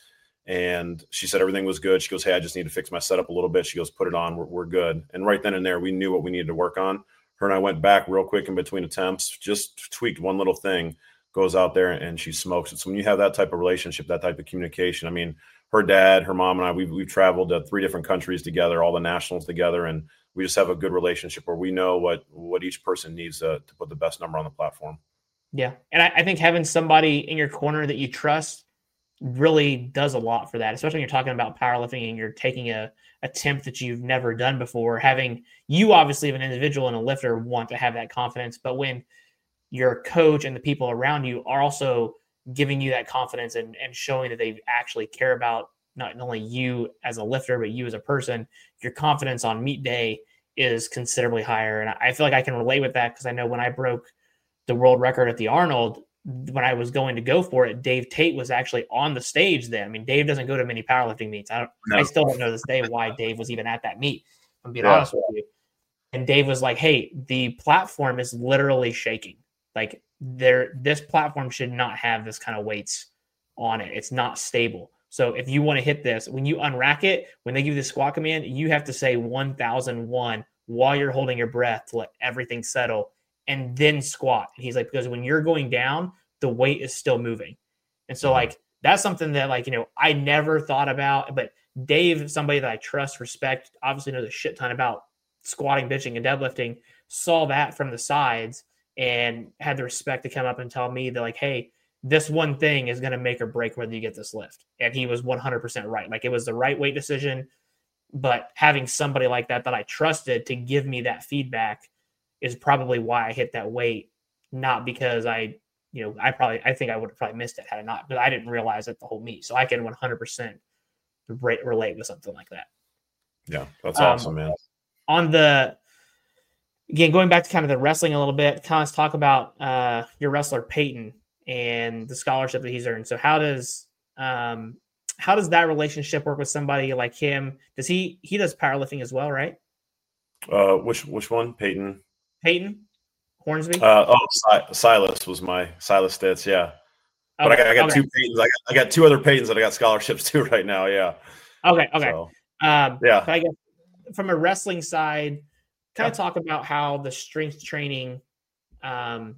And she said everything was good. She goes, hey, I just need to fix my setup a little bit. She goes, put it on. We're, we're good. And right then and there, we knew what we needed to work on. Her and I went back real quick in between attempts, just tweaked one little thing, goes out there and she smokes it. So when you have that type of relationship, that type of communication, I mean, her dad, her mom, and I, we've, we've traveled to three different countries together, all the nationals together. And we just have a good relationship where we know what, what each person needs to, to put the best number on the platform. Yeah. And I, I think having somebody in your corner that you trust really does a lot for that, especially when you're talking about powerlifting and you're taking a attempt that you've never done before. Having you obviously as an individual and a lifter want to have that confidence, but when your coach and the people around you are also giving you that confidence and, and showing that they actually care about not only you as a lifter, but you as a person, your confidence on meet day is considerably higher. And I feel like I can relate with that because I know when I broke the world record at the Arnold, when I was going to go for it, Dave Tate was actually on the stage then. I mean, Dave doesn't go to many powerlifting meets. I don't, no. I still don't know this day why Dave was even at that meet. I'm being yeah. honest with you. And Dave was like, hey, the platform is literally shaking. Like there, this platform should not have this kind of weights on it. It's not stable. So if you want to hit this, when you unrack it, when they give you the squat command, you have to say one thousand one while you're holding your breath to let everything settle and then squat. And he's like, because when you're going down, the weight is still moving. And so like, that's something that like, you know, I never thought about, but Dave, somebody that I trust, respect, obviously knows a shit ton about squatting, benching, and deadlifting, saw that from the sides and had the respect to come up and tell me that like, hey, this one thing is going to make or break whether you get this lift. And he was one hundred percent right. Like it was the right weight decision, but having somebody like that, that I trusted to give me that feedback is probably why I hit that weight. Not because I, you know, I probably, I think I would have probably missed it had I not, but I didn't realize it the whole meet. So I can one hundred percent re- relate with something like that. Yeah. That's awesome, um, man. On the, again, going back to kind of the wrestling a little bit, kind of talk about uh, your wrestler Peyton and the scholarship that he's earned. So how does um, how does that relationship work with somebody like him? Does he he does powerlifting as well, right? Uh, which which one? Peyton. Peyton Hornsby. Uh, oh, si- Silas was my Silas Stitz. Yeah, but okay, I got I got okay. two Peytons. I got I got two other Peytons that I got scholarships to right now. Yeah. Okay. Okay. So, um, yeah. But I guess from a wrestling side, kind of yeah. talk about how the strength training. Um,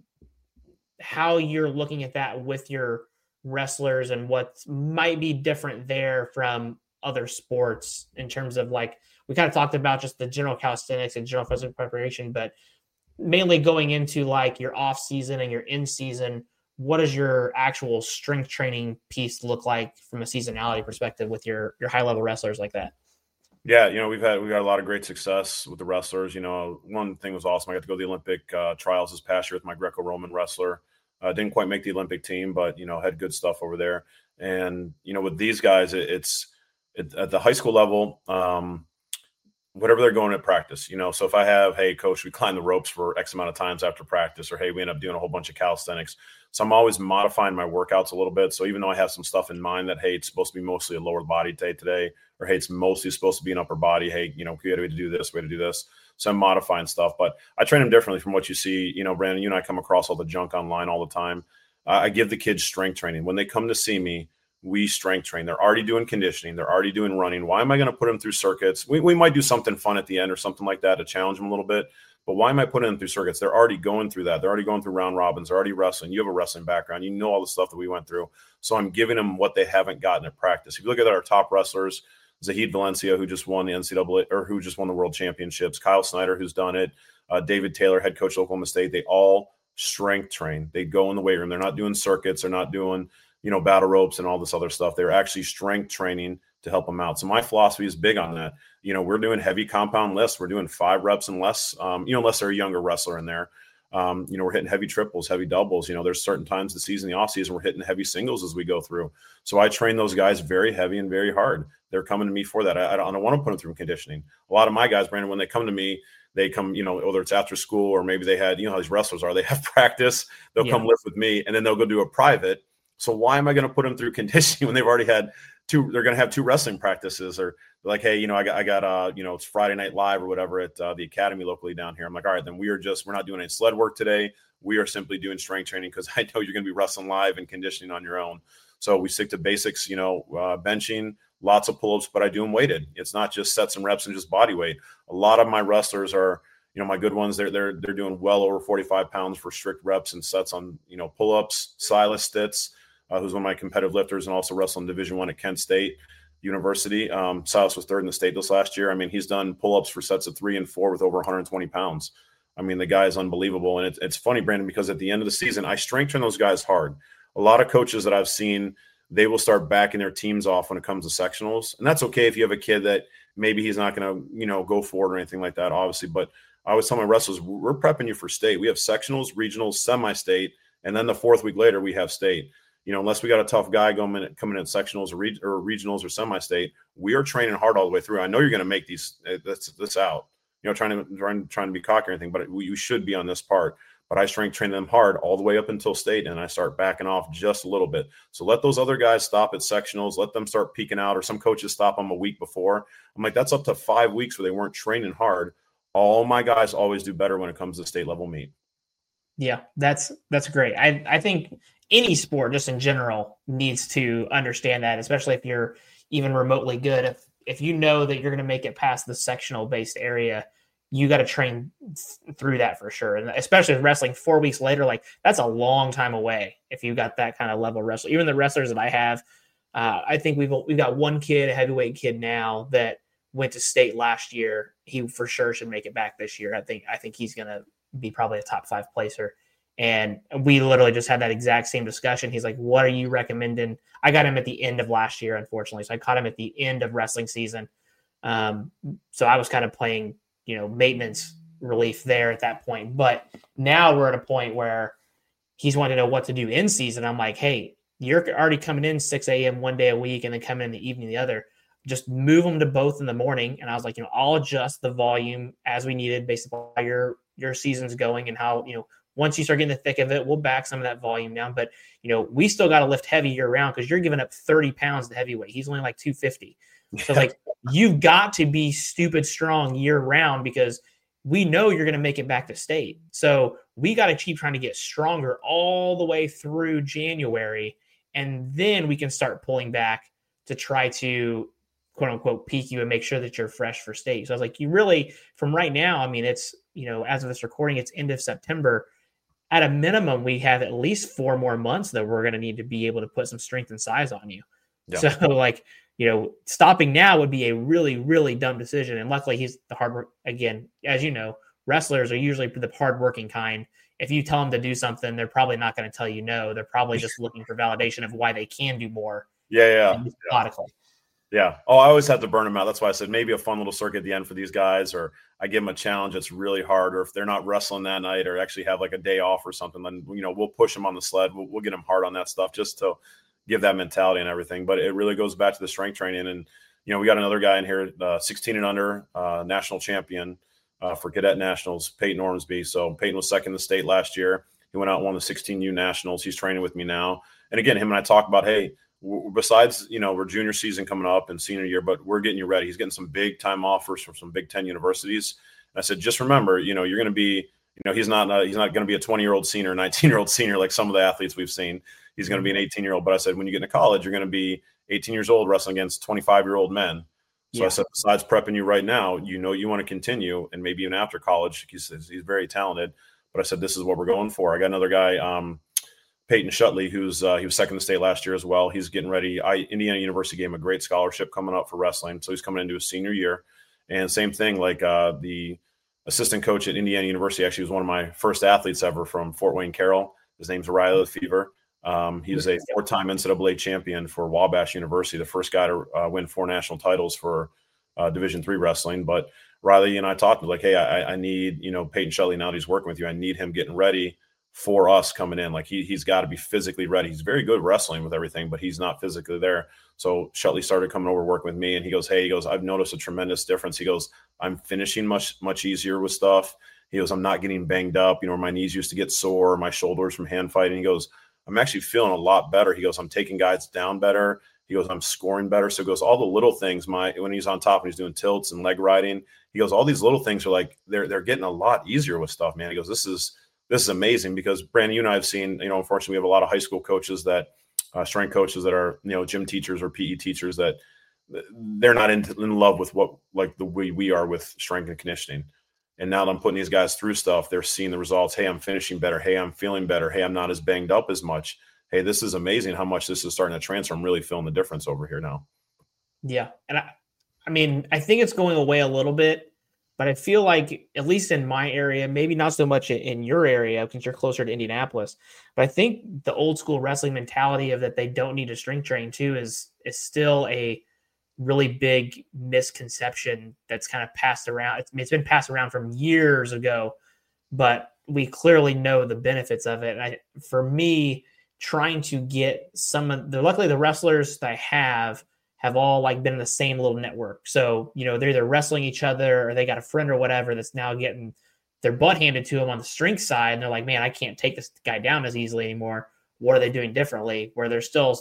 how you're looking at that with your wrestlers and what might be different there from other sports in terms of like, we kind of talked about just the general calisthenics and general physical preparation, but mainly going into like your off season and your in season, what does your actual strength training piece look like from a seasonality perspective with your, your high level wrestlers like that? Yeah, you know, we've had we've had a lot of great success with the wrestlers. You know, one thing was awesome. I got to go to the Olympic uh, trials this past year with my Greco-Roman wrestler. Uh, didn't quite make the Olympic team, but, you know, had good stuff over there. And, you know, with these guys, it, it's it, at the high school level, um, whatever they're going at practice, you know. So if I have, hey, coach, we climb the ropes for X amount of times after practice, or, hey, we end up doing a whole bunch of calisthenics. So I'm always modifying my workouts a little bit. So even though I have some stuff in mind that, hey, it's supposed to be mostly a lower body day today, or, hey, it's mostly supposed to be an upper body, hey, you know, we got to do this, we got to do this. So I'm modifying stuff, but I train them differently from what you see. You know, Brandon, you and I come across all the junk online all the time. Uh, I give the kids strength training. When they come to see me, we strength train. They're already doing conditioning. They're already doing running. Why am I going to put them through circuits? We, we might do something fun at the end or something like that to challenge them a little bit. But why am I putting them through circuits? They're already going through that. They're already going through round robins. They're already wrestling. You have a wrestling background. You know all the stuff that we went through. So I'm giving them what they haven't gotten at practice. If you look at our top wrestlers, Zahid Valencia, who just won the N C double A or who just won the world championships, Kyle Snyder, who's done it, uh, David Taylor, head coach of Oklahoma State, they all strength train. They go in the weight room. They're not doing circuits. They're not doing, you know, battle ropes and all this other stuff. They're actually strength training to help them out. So my philosophy is big on that. You know, we're doing heavy compound lifts. We're doing five reps and less, um, you know, unless they're a younger wrestler in there. Um, you know, we're hitting heavy triples, heavy doubles. You know, there's certain times the season, the off season, we're hitting heavy singles as we go through. So I train those guys very heavy and very hard. They're coming to me for that. I, I, don't, I don't want to put them through conditioning. A lot of my guys, Brandon, when they come to me, they come, you know, whether it's after school or maybe they had, you know, how these wrestlers are, they have practice, they'll yeah. come lift with me and then they'll go do a private. So why am I going to put them through conditioning when they've already had two, they're going to have two wrestling practices, or like, hey, you know, I got, I got, uh, you know, it's Friday Night Live or whatever at uh, the academy locally down here. I'm like, all right, then we are just, we're not doing any sled work today. We are simply doing strength training because I know you're going to be wrestling live and conditioning on your own. So we stick to basics, you know, uh, benching, lots of pull-ups, but I do them weighted. It's not just sets and reps and just body weight. A lot of my wrestlers are, you know, my good ones, they're, they're, they're doing well over forty-five pounds for strict reps and sets on, you know, pull-ups. Silas Stitz, uh, who's one of my competitive lifters and also wrestled in Division One at Kent State University. Um, Silas was third in the state this last year. I mean, he's done pull-ups for sets of three and four with over one hundred twenty pounds. I mean, the guy is unbelievable. And it's, it's funny, Brandon, because at the end of the season, I strength train those guys hard. A lot of coaches that I've seen, they will start backing their teams off when it comes to sectionals. And that's okay if you have a kid that maybe he's not going to, you know, go forward or anything like that, obviously. But I always tell my wrestlers, we're prepping you for state. We have sectionals, regionals, semi-state, and then the fourth week later, we have state. you know, unless we got a tough guy going in, coming in sectionals or, re- or regionals or semi-state, we are training hard all the way through. I know you're going to make these this, this out, you know, trying to trying, trying to be cocky or anything, but we, you should be on this part. But I strength train them hard all the way up until state, and I start backing off just a little bit. So let those other guys stop at sectionals, let them start peaking out, or some coaches stop them a week before. I'm like, that's up to five weeks where they weren't training hard. All my guys always do better when it comes to state level meet. Yeah, that's that's great. I I think any sport just in general needs to understand that, especially if you're even remotely good. If if you know that you're going to make it past the sectional based area, you got to train th- through that for sure. And especially with wrestling four weeks later, like that's a long time away. If you got that kind of level wrestler, even the wrestlers that I have, uh, I think we've, we've got one kid, a heavyweight kid now that went to state last year. He for sure should make it back this year. I think, I think he's going to be probably a top five placer. And we literally just had that exact same discussion. He's like, what are you recommending? I got him at the end of last year, unfortunately. So I caught him at the end of wrestling season. Um, so I was kind of playing, you know, maintenance relief there at that point. But now we're at a point where he's wanting to know what to do in season. I'm like, hey, you're already coming in six a.m. one day a week and then coming in the evening the other. Just move them to both in the morning. And I was like, you know, I'll adjust the volume as we needed based upon how your, your season's going and how, you know, once you start getting the thick of it, we'll back some of that volume down. But, you know, we still got to lift heavy year round because you're giving up thirty pounds to heavyweight. He's only like two fifty. So like you've got to be stupid strong year round because we know you're going to make it back to state. So we got to keep trying to get stronger all the way through January. And then we can start pulling back to try to quote unquote peak you and make sure that you're fresh for state. So I was like, you really, from right now, I mean, it's, you know, as of this recording, it's end of September. At a minimum, we have at least four more months that we're going to need to be able to put some strength and size on you. Yeah. So like, you know, stopping now would be a really, really dumb decision. And luckily he's the hard work. Again, as you know, wrestlers are usually the hardworking kind. If you tell them to do something, they're probably not going to tell you no. They're probably just looking for validation of why they can do more. Yeah, yeah. Methodically. Yeah. Oh, I always have to burn them out. That's why I said maybe a fun little circuit at the end for these guys, or I give them a challenge that's really hard, or if they're not wrestling that night or actually have like a day off or something, then, you know, we'll push them on the sled. We'll, we'll get them hard on that stuff just to give that mentality and everything. But it really goes back to the strength training. And, you know, we got another guy in here, uh, sixteen and under, uh, national champion uh, for cadet nationals, Peyton Ormsby. So Peyton was second in the state last year. He went out and won the sixteen U nationals. He's training with me now. And again, him and I talk about, hey, besides, you know, we're junior season coming up and senior year, but we're getting you ready. He's getting some big time offers from some Big Ten universities. And I said, just remember, you know, you're going to be, you know, he's not, uh, he's not going to be a twenty year old senior, nineteen year old senior, like some of the athletes we've seen. He's going to be an eighteen year old. But I said, when you get into college, you're going to be eighteen years old wrestling against twenty-five year old men. So yeah. I said, besides prepping you right now, you know, you want to continue, and maybe even after college, he's, he's very talented. But I said, this is what we're going for. I got another guy, um, Peyton Shutley, who's uh, he was second in the state last year as well. He's getting ready. I, Indiana University gave him a great scholarship coming up for wrestling, so he's coming into his senior year. And same thing, like uh, the assistant coach at Indiana University actually was one of my first athletes ever from Fort Wayne Carroll. His name's Riley Fever. Um, he's a four-time N C double A champion for Wabash University, the first guy to uh, win four national titles for uh, Division three wrestling. But Riley and I talked like, hey, I, I need, you know, Peyton Shutley, now that he's working with you, I need him getting ready for us coming in. Like he, he's got to be physically ready. He's very good wrestling with everything, but he's not physically there. So Shutley started coming over working with me, and he goes, hey, he goes, I've noticed a tremendous difference. He goes, I'm finishing much, much easier with stuff. He goes, I'm not getting banged up. You know, my knees used to get sore, my shoulders from hand fighting. He goes, I'm actually feeling a lot better. He goes, I'm taking guys down better. He goes, I'm scoring better. So he goes, all the little things, my, when he's on top and he's doing tilts and leg riding, he goes, all these little things are like, they're, they're getting a lot easier with stuff, man. He goes, this is, this is amazing, because Brandon, you and I have seen, you know, unfortunately we have a lot of high school coaches that uh, strength coaches that are, you know, gym teachers or P E teachers that they're not in, in love with what, like the way we are with strength and conditioning. And now that I'm putting these guys through stuff, they're seeing the results. Hey, I'm finishing better. Hey, I'm feeling better. Hey, I'm not as banged up as much. Hey, this is amazing how much this is starting to transfer. I'm really feeling the difference over here now. Yeah. And I, I mean, I think it's going away a little bit, but I feel like, at least in my area, maybe not so much in your area because you're closer to Indianapolis, but I think the old school wrestling mentality of that they don't need to strength train too is, is still a really big misconception that's kind of passed around. It's, it's been passed around from years ago, but we clearly know the benefits of it. And I, for me, trying to get some of the, luckily the wrestlers that I have have all like been in the same little network. So, you know, they're either wrestling each other or they got a friend or whatever that's now getting their butt handed to them on the strength side. And they're like, man, I can't take this guy down as easily anymore. What are they doing differently? Where they're still,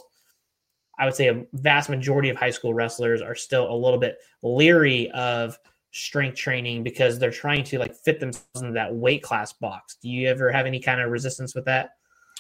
I would say a vast majority of high school wrestlers are still a little bit leery of strength training because they're trying to like fit themselves into that weight class box. Do you ever have any kind of resistance with that?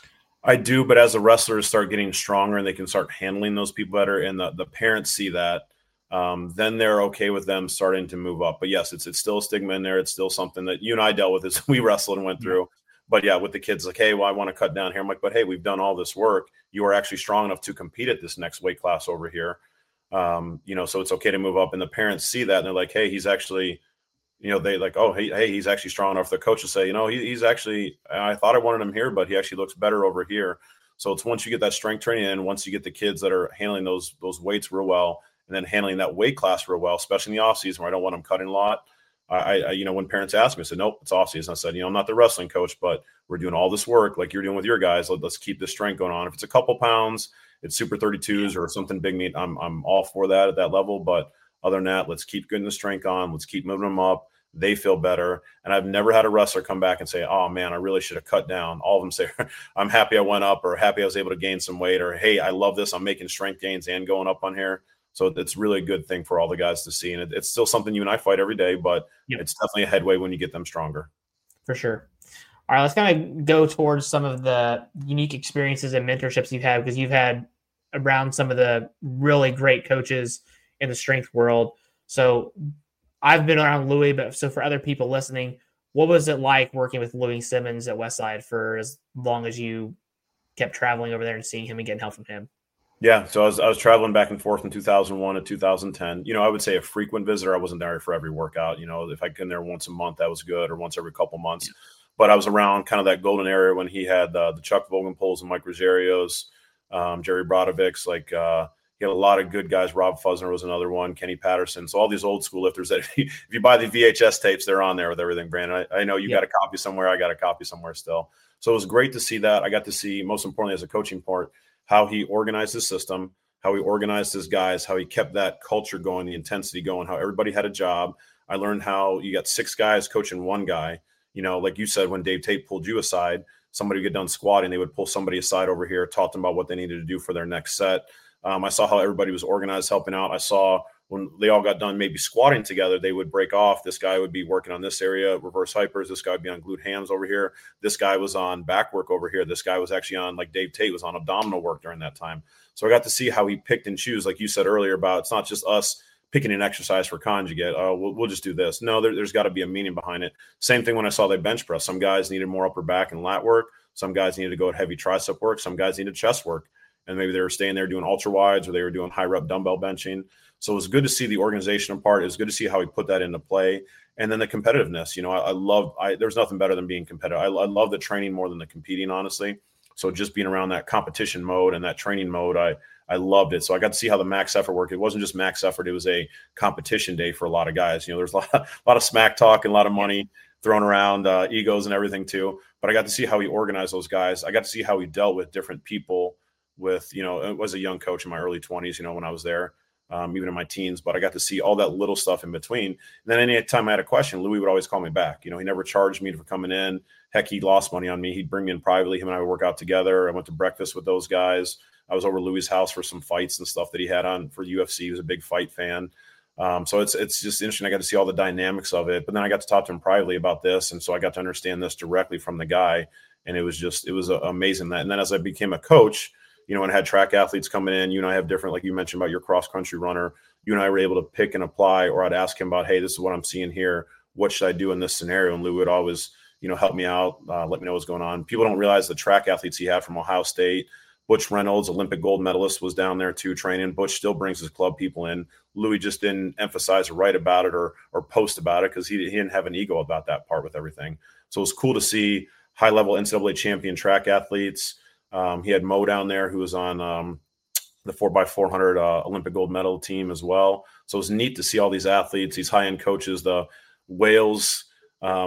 I do, but as the wrestlers start getting stronger and they can start handling those people better, and the, the parents see that, um, then they're okay with them starting to move up. But yes, it's it's still a stigma in there. It's still something that you and I dealt with as we wrestled and went through. But yeah, with the kids, like, hey, well, I want to cut down here. I'm like, but hey, we've done all this work. You are actually strong enough to compete at this next weight class over here. Um, you know, so it's okay to move up. And the parents see that and they're like, hey, he's actually, you know, they like, oh, hey, hey, he's actually strong enough. The coach will say, you know, he, he's actually, I thought I wanted him here, but he actually looks better over here. So it's once you get that strength training in, once you get the kids that are handling those those weights real well, and then handling that weight class real well, especially in the off season where I don't want them cutting a lot. I, I, you know, when parents ask me, I said, nope, it's off season. I said, you know, I'm not the wrestling coach, but we're doing all this work like you're doing with your guys. Let, let's keep this strength going on. If it's a couple pounds, it's super thirty-twos or something big meat, I'm I'm all for that at that level. But other than that, let's keep getting the strength on. Let's keep moving them up. They feel better. And I've never had a wrestler come back and say, oh, man, I really should have cut down. All of them say, I'm happy I went up, or happy I was able to gain some weight, or, hey, I love this. I'm making strength gains and going up on here. So it's really a good thing for all the guys to see. And it, it's still something you and I fight every day, but yep. It's definitely a headway when you get them stronger. For sure. All right, let's kind of go towards some of the unique experiences and mentorships you've had, because you've had around some of the really great coaches in the strength world. So I've been around Louis, but so for other people listening, what was it like working with Louis Simmons at Westside for as long as you kept traveling over there and seeing him and getting help from him? Yeah, so I was I was traveling back and forth in two thousand one to two thousand ten. You know, I would say a frequent visitor. I wasn't there for every workout. You know, if I came there once a month, that was good, or once every couple months. Yeah. But I was around kind of that golden era when he had uh, the Chuck Vogenpols and Mike Rogerios, um, Jerry Brodovics. Like uh, he had a lot of good guys. Rob Fusner was another one. Kenny Patterson. So all these old school lifters that if you, if you buy the V H S tapes, they're on there with everything. Brandon, I, I know you yeah. got a copy somewhere. I got a copy somewhere still. So it was great to see that. I got to see, most importantly, as a coaching part, how he organized his system, how he organized his guys, how he kept that culture going, the intensity going, how everybody had a job. I learned how you got six guys coaching one guy. You know, like you said, when Dave Tate pulled you aside, somebody would get done squatting, they would pull somebody aside over here, taught them about what they needed to do for their next set. Um, I saw how everybody was organized, helping out. I saw when they all got done maybe squatting together, they would break off. This guy would be working on this area, reverse hypers. This guy would be on glute hams over here. This guy was on back work over here. This guy was actually on, like Dave Tate was on abdominal work during that time. So I got to see how he picked and choose, like you said earlier, about it's not just us picking an exercise for conjugate. Oh, we'll, we'll just do this. No, there, there's got to be a meaning behind it. Same thing when I saw they bench press. Some guys needed more upper back and lat work. Some guys needed to go at heavy tricep work. Some guys needed chest work. And maybe they were staying there doing ultra wides, or they were doing high rep dumbbell benching. So it was good to see the organizational part. It was good to see how he put that into play. And then the competitiveness. You know, I, I love, I, there's nothing better than being competitive. I, I love the training more than the competing, honestly. So just being around that competition mode and that training mode, I, I loved it. So I got to see how the max effort worked. It wasn't just max effort. It was a competition day for a lot of guys. You know, there's a lot, a lot of smack talk and a lot of money thrown around, uh, egos and everything too. But I got to see how he organized those guys. I got to see how he dealt with different people with, you know, it was a young coach in my early twenties, you know, when I was there, um, even in my teens, but I got to see all that little stuff in between. And then any time I had a question, Louis would always call me back. You know, he never charged me for coming in. Heck, he lost money on me. He'd bring me in privately. Him and I would work out together. I went to breakfast with those guys. I was over Louis' house for some fights and stuff that he had on for U F C. He was a big fight fan. Um, so it's it's just interesting. I got to see all the dynamics of it. But then I got to talk to him privately about this. And so I got to understand this directly from the guy. And it was just, it was amazing that. And then as I became a coach, you know, and I had track athletes coming in, you and I have different, like you mentioned about your cross country runner, you and I were able to pick and apply, or I'd ask him about, hey, this is what I'm seeing here. What should I do in this scenario? And Lou would always, you know, help me out, uh, let me know what's going on. People don't realize the track athletes he had from Ohio State. Butch Reynolds, Olympic gold medalist, was down there too training. Butch still brings his club people in. Louis just didn't emphasize or write about it or or post about it because he, he didn't have an ego about that part with everything. So it was cool to see high-level N C double A champion track athletes. Um, he had Mo down there who was on um, the four by four hundred uh, Olympic gold medal team as well. So it was neat to see all these athletes, these high-end coaches, the Wales um,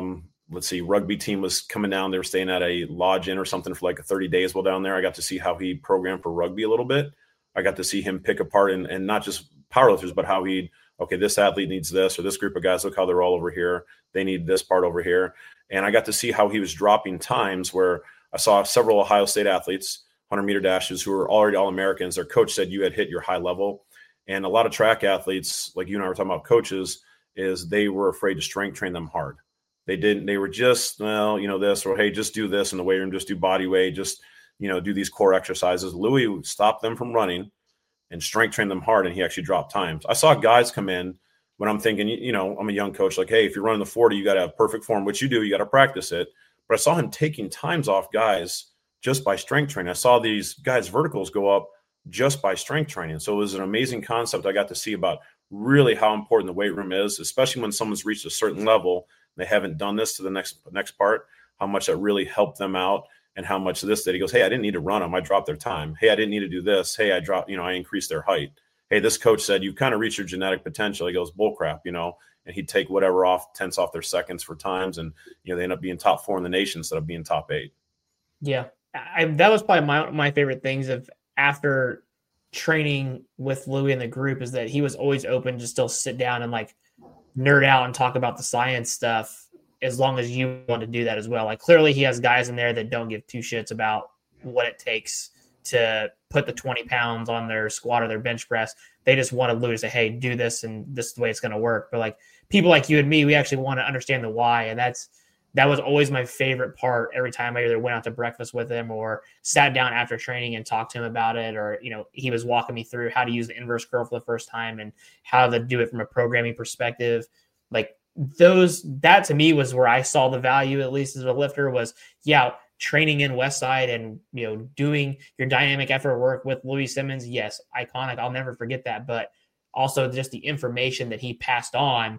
let's see, rugby team was coming down. They were staying at a lodge inn or something for like thirty days while down there. I got to see how he programmed for rugby a little bit. I got to see him pick apart and, and not just powerlifters, but how he, okay, this athlete needs this, or this group of guys, look how they're all over here. They need this part over here. And I got to see how he was dropping times where I saw several Ohio State athletes, one hundred meter dashes, who were already All-Americans. Their coach said you had hit your high level. And a lot of track athletes, like you and I were talking about coaches, is they were afraid to strength train them hard. They didn't, they were just, well, you know, this, or, hey, just do this in the weight room, just do body weight, just, you know, do these core exercises. Louis stopped them from running and strength trained them hard, and he actually dropped times. I saw guys come in when I'm thinking, you know, I'm a young coach, like, hey, if you're running the forty, you got to have perfect form, which you do, you got to practice it. But I saw him taking times off guys just by strength training. I saw these guys' verticals go up just by strength training. So it was an amazing concept I got to see about really how important the weight room is, especially when someone's reached a certain level. They haven't done this to the next next part, how much that really helped them out, and how much of this that he goes, hey, I didn't need to run them. I dropped their time. Hey, I didn't need to do this. Hey, I dropped, you know, I increased their height. Hey, this coach said, you've kind of reached your genetic potential. He goes, bull crap, you know, and he'd take whatever off, tenths off their seconds for times. And, you know, they end up being top four in the nation instead of being top eight. Yeah. I, that was probably my, my favorite things of after training with Louis and the group, is that he was always open to still sit down and like nerd out and talk about the science stuff, as long as you want to do that as well. Like, clearly he has guys in there that don't give two shits about what it takes to put the twenty pounds on their squat or their bench press. They just want to Louis to say, hey, do this, and this is the way it's going to work. But like people like you and me, we actually want to understand the why. And that's, that was always my favorite part. Every time I either went out to breakfast with him or sat down after training and talked to him about it, or, you know, he was walking me through how to use the inverse curl for the first time and how to do it from a programming perspective. Like those, that to me was where I saw the value, at least as a lifter, was, yeah, training in Westside and, you know, doing your dynamic effort work with Louis Simmons. Yes, iconic. I'll never forget that. But also just the information that he passed on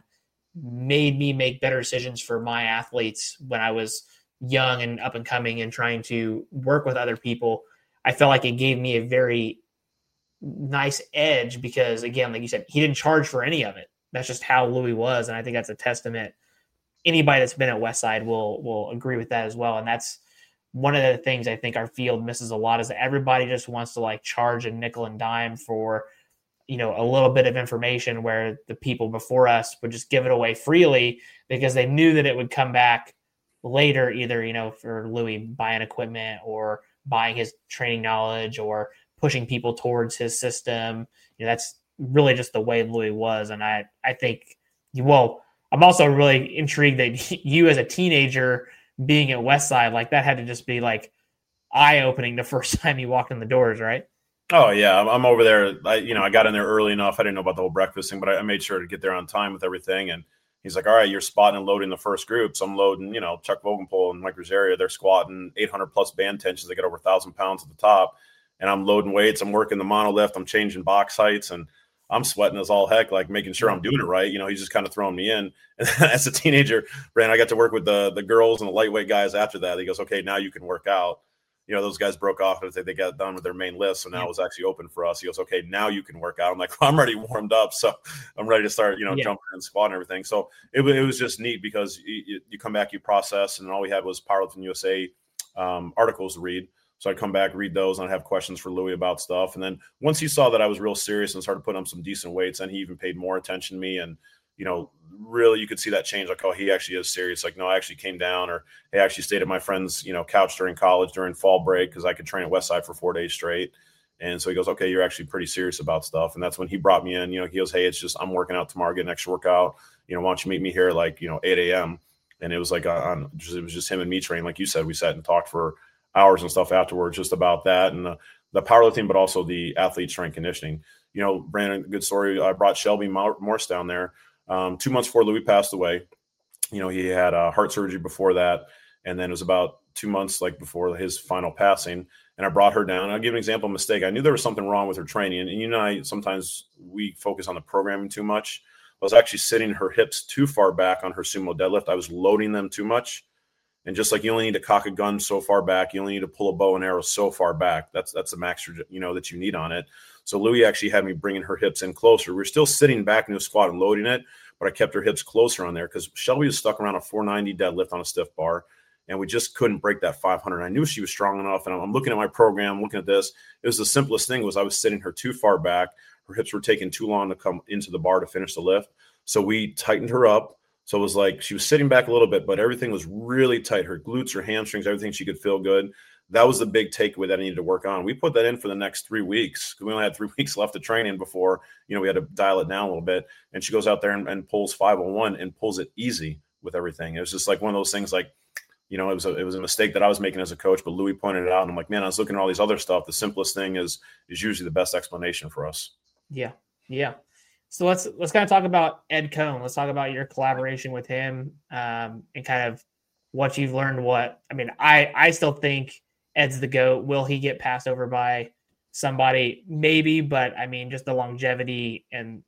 made me make better decisions for my athletes when I was young and up and coming and trying to work with other people. I felt like it gave me a very nice edge because, again, like you said, he didn't charge for any of it. That's just how Louis was. And I think that's a testament. Anybody that's been at Westside will, will agree with that as well. And that's one of the things I think our field misses a lot, is that everybody just wants to like charge a nickel and dime for, you know, a little bit of information, where the people before us would just give it away freely because they knew that it would come back later, either, you know, for Louis buying equipment or buying his training knowledge or pushing people towards his system. You know, that's really just the way Louis was. And I, I think, well, I'm also really intrigued that you as a teenager being at Westside, like that had to just be like eye-opening the first time you walked in the doors, right? Oh yeah, I'm over there. I, you know, I got in there early enough. I didn't know about the whole breakfast thing, but I, I made sure to get there on time with everything. And he's like, "All right, you're spotting and loading the first group." So I'm loading, you know, Chuck Vogenpol and Mike Rosario. They're squatting eight hundred plus band tensions. They got over a thousand pounds at the top, and I'm loading weights. I'm working the monolift. I'm changing box heights, and I'm sweating as all heck, like making sure I'm doing it right. You know, he's just kind of throwing me in. And as a teenager, Brandon, I got to work with the the girls and the lightweight guys after that. He goes, "Okay, now you can work out." You know, those guys broke off and they got done with their main list. So now it was actually open for us. He goes, "Okay, now you can work out." I'm like, well, I'm already warmed up. So I'm ready to start, you know, yeah. jumping and squatting and everything. So it, it was just neat because you, you come back, you process, and all we had was Powerlifting U S A um, articles to read. So I'd come back, read those, and I'd have questions for Louis about stuff. And then once he saw that I was real serious and started putting on some decent weights, then he even paid more attention to me. And, you know, really you could see that change. Like, oh, he actually is serious. Like, no, I actually came down, or I actually stayed at my friend's, you know, couch during college during fall break because I could train at Westside for four days straight. And so he goes, "Okay, you're actually pretty serious about stuff." And that's when he brought me in. You know, he goes, "Hey, it's just I'm working out tomorrow, get an extra workout. You know, why don't you meet me here at like, you know, eight a.m. And it was like on, it was just him and me training. Like you said, we sat and talked for hours and stuff afterwards just about that and the, the powerlifting, but also the athlete strength conditioning. You know, Brandon, good story. I brought Shelby Morse down there um, two months before Louis passed away. You know, he had uh, heart surgery before that. And then it was about two months like before his final passing. And I brought her down. I'll give an example of a mistake. I knew there was something wrong with her training. And, and you know, I, sometimes we focus on the programming too much. I was actually sitting her hips too far back on her sumo deadlift. I was loading them too much. And just like you only need to cock a gun so far back, you only need to pull a bow and arrow so far back. That's that's the max, you know, that you need on it. So Louis actually had me bringing her hips in closer. We we're still sitting back into a squat and loading it, but I kept her hips closer on there because Shelby was stuck around a four ninety deadlift on a stiff bar, and we just couldn't break that five hundred. I knew she was strong enough, and I'm looking at my program, looking at this. It was the simplest thing was I was sitting her too far back. Her hips were taking too long to come into the bar to finish the lift. So we tightened her up. So it was like she was sitting back a little bit, but everything was really tight. Her glutes, her hamstrings, everything, she could feel good. That was the big takeaway that I needed to work on. We put that in for the next three weeks. We only had three weeks left of training before, you know, we had to dial it down a little bit. And she goes out there and, and pulls five oh one and pulls it easy with everything. It was just like one of those things like, you know, it was a, it was a mistake that I was making as a coach, but Louis pointed it out. And I'm like, man, I was looking at all these other stuff. The simplest thing is, is usually the best explanation for us. Yeah. Yeah. So let's, let's kind of talk about Ed Coan. Let's talk about your collaboration with him um, and kind of what you've learned. What, I mean, I, I still think Ed's the GOAT. Will he get passed over by somebody? Maybe, but I mean, just the longevity. And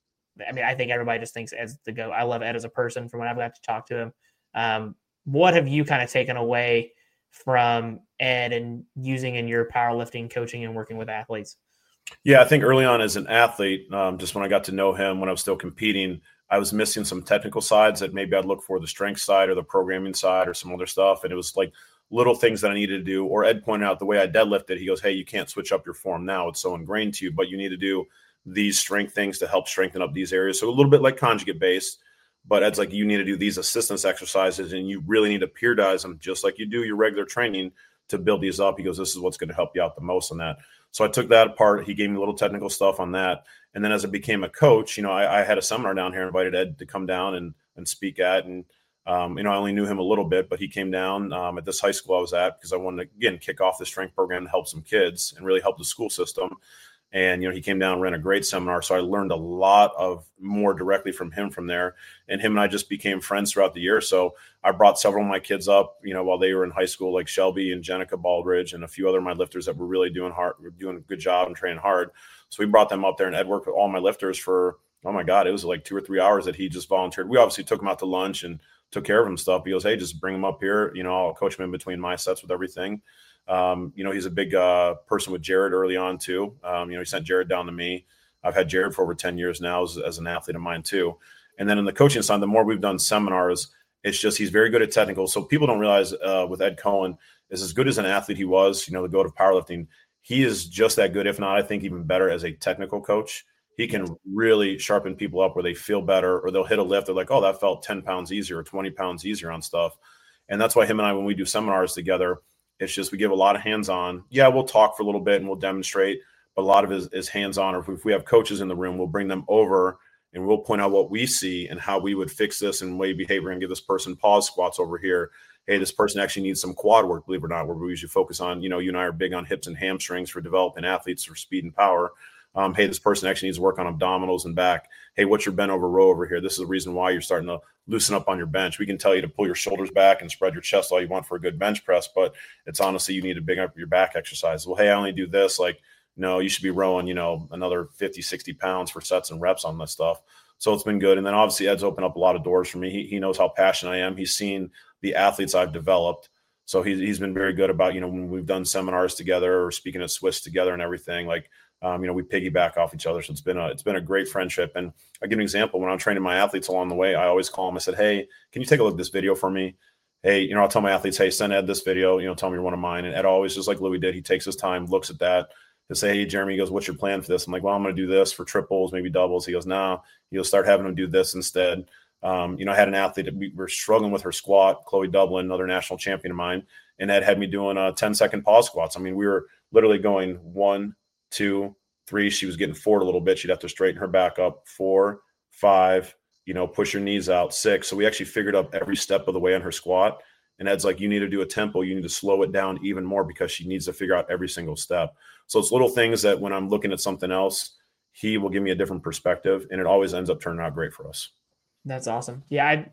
I mean, I think everybody just thinks Ed's the GOAT. I love Ed as a person from when I've got to talk to him. Um, what have you kind of taken away from Ed and using in your powerlifting coaching and working with athletes? Yeah, I think early on as an athlete, um, just when I got to know him, when I was still competing, I was missing some technical sides that maybe I'd look for the strength side or the programming side or some other stuff. And it was like little things that I needed to do. Or Ed pointed out the way I deadlifted, he goes, hey, you can't switch up your form now. It's so ingrained to you, but you need to do these strength things to help strengthen up these areas. So a little bit like conjugate based, but Ed's like, you need to do these assistance exercises and you really need to periodize them just like you do your regular training to build these up. He goes, this is what's going to help you out the most on that. So I took that apart. He gave me a little technical stuff on that. And then as I became a coach, you know, I, I had a seminar down here, invited Ed to come down and, and speak at. And, um, you know, I only knew him a little bit, but he came down um, at this high school I was at because I wanted to, again, kick off the strength program to help some kids and really help the school system. And, you know, he came down and ran a great seminar. So I learned a lot of more directly from him from there. And him and I just became friends throughout the year. So I brought several of my kids up, you know, while they were in high school, like Shelby and Jenica Baldridge and a few other of my lifters that were really doing hard, were doing a good job and training hard. So we brought them up there, and Ed worked with all my lifters for, oh my God, it was like two or three hours that he just volunteered. We obviously took him out to lunch and took care of him stuff. He goes, hey, just bring him up here. You know, I'll coach him in between my sets with everything. Um, you know, he's a big uh, person with Jared early on too. Um, you know, he sent Jared down to me. I've had Jared for over ten years now as, as an athlete of mine too. And then in the coaching side, the more we've done seminars, it's just, he's very good at technical. So people don't realize uh, with Ed Coan is as good as an athlete he was, you know, the GOAT of powerlifting, he is just that good. If not, I think even better as a technical coach. He can really sharpen people up where they feel better, or they'll hit a lift. They're like, oh, that felt ten pounds easier or twenty pounds easier on stuff. And that's why him and I, when we do seminars together, it's just, we give a lot of hands-on. Yeah, we'll talk for a little bit and we'll demonstrate, but a lot of it is, is hands-on. Or if we have coaches in the room, we'll bring them over and we'll point out what we see and how we would fix this and way behavior and give this person pause squats over here. Hey, this person actually needs some quad work, believe it or not, where we usually focus on, you know, you and I are big on hips and hamstrings for developing athletes for speed and power. Um, hey, this person actually needs to work on abdominals and back. Hey, what's your bent over row over here? This is the reason why you're starting to loosen up on your bench. We can tell you to pull your shoulders back and spread your chest all you want for a good bench press, but it's honestly, you need to big up your back exercise. Well, hey, I only do this. Like, no, you should be rowing, you know, another fifty, sixty pounds for sets and reps on this stuff. So it's been good. And then obviously Ed's opened up a lot of doors for me. He, he knows how passionate I am. He's seen the athletes I've developed. So he's, he's been very good about, you know, when we've done seminars together or speaking at Swiss together and everything, like, Um, you know, we piggyback off each other. So it's been a, it's been a great friendship. And I give an example. When I'm training my athletes along the way, I always call them. I said, hey, can you take a look at this video for me? Hey, you know, I'll tell my athletes, hey, send Ed this video, you know, tell me you're one of mine. And Ed always, just like Louis did, he takes his time, looks at that. He'll say, hey, Jeremy, he goes, what's your plan for this? I'm like, well, I'm going to do this for triples, maybe doubles. He goes, no, nah. He'll start having them do this instead. Um, you know, I had an athlete that we were struggling with her squat, Chloe Dublin, another national champion of mine. And Ed had me doing a ten second pause squats. I mean, we were literally going one, two, three. She was getting forward a little bit. She'd have to straighten her back up. Four, five, you know, push your knees out. Six. So we actually figured up every step of the way on her squat. And Ed's like, you need to do a tempo. You need to slow it down even more because she needs to figure out every single step. So it's little things that when I'm looking at something else, he will give me a different perspective, and it always ends up turning out great for us. That's awesome. Yeah. I,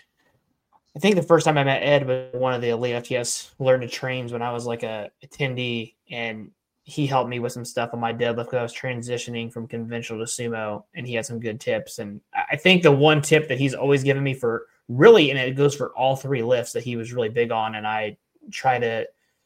I think the first time I met Ed was one of the Elite F T S Learn to Trains when I was like a attendee, and he helped me with some stuff on my deadlift because I was transitioning from conventional to sumo, and he had some good tips. And I think the one tip that he's always given me for really, and it goes for all three lifts that he was really big on, and I try to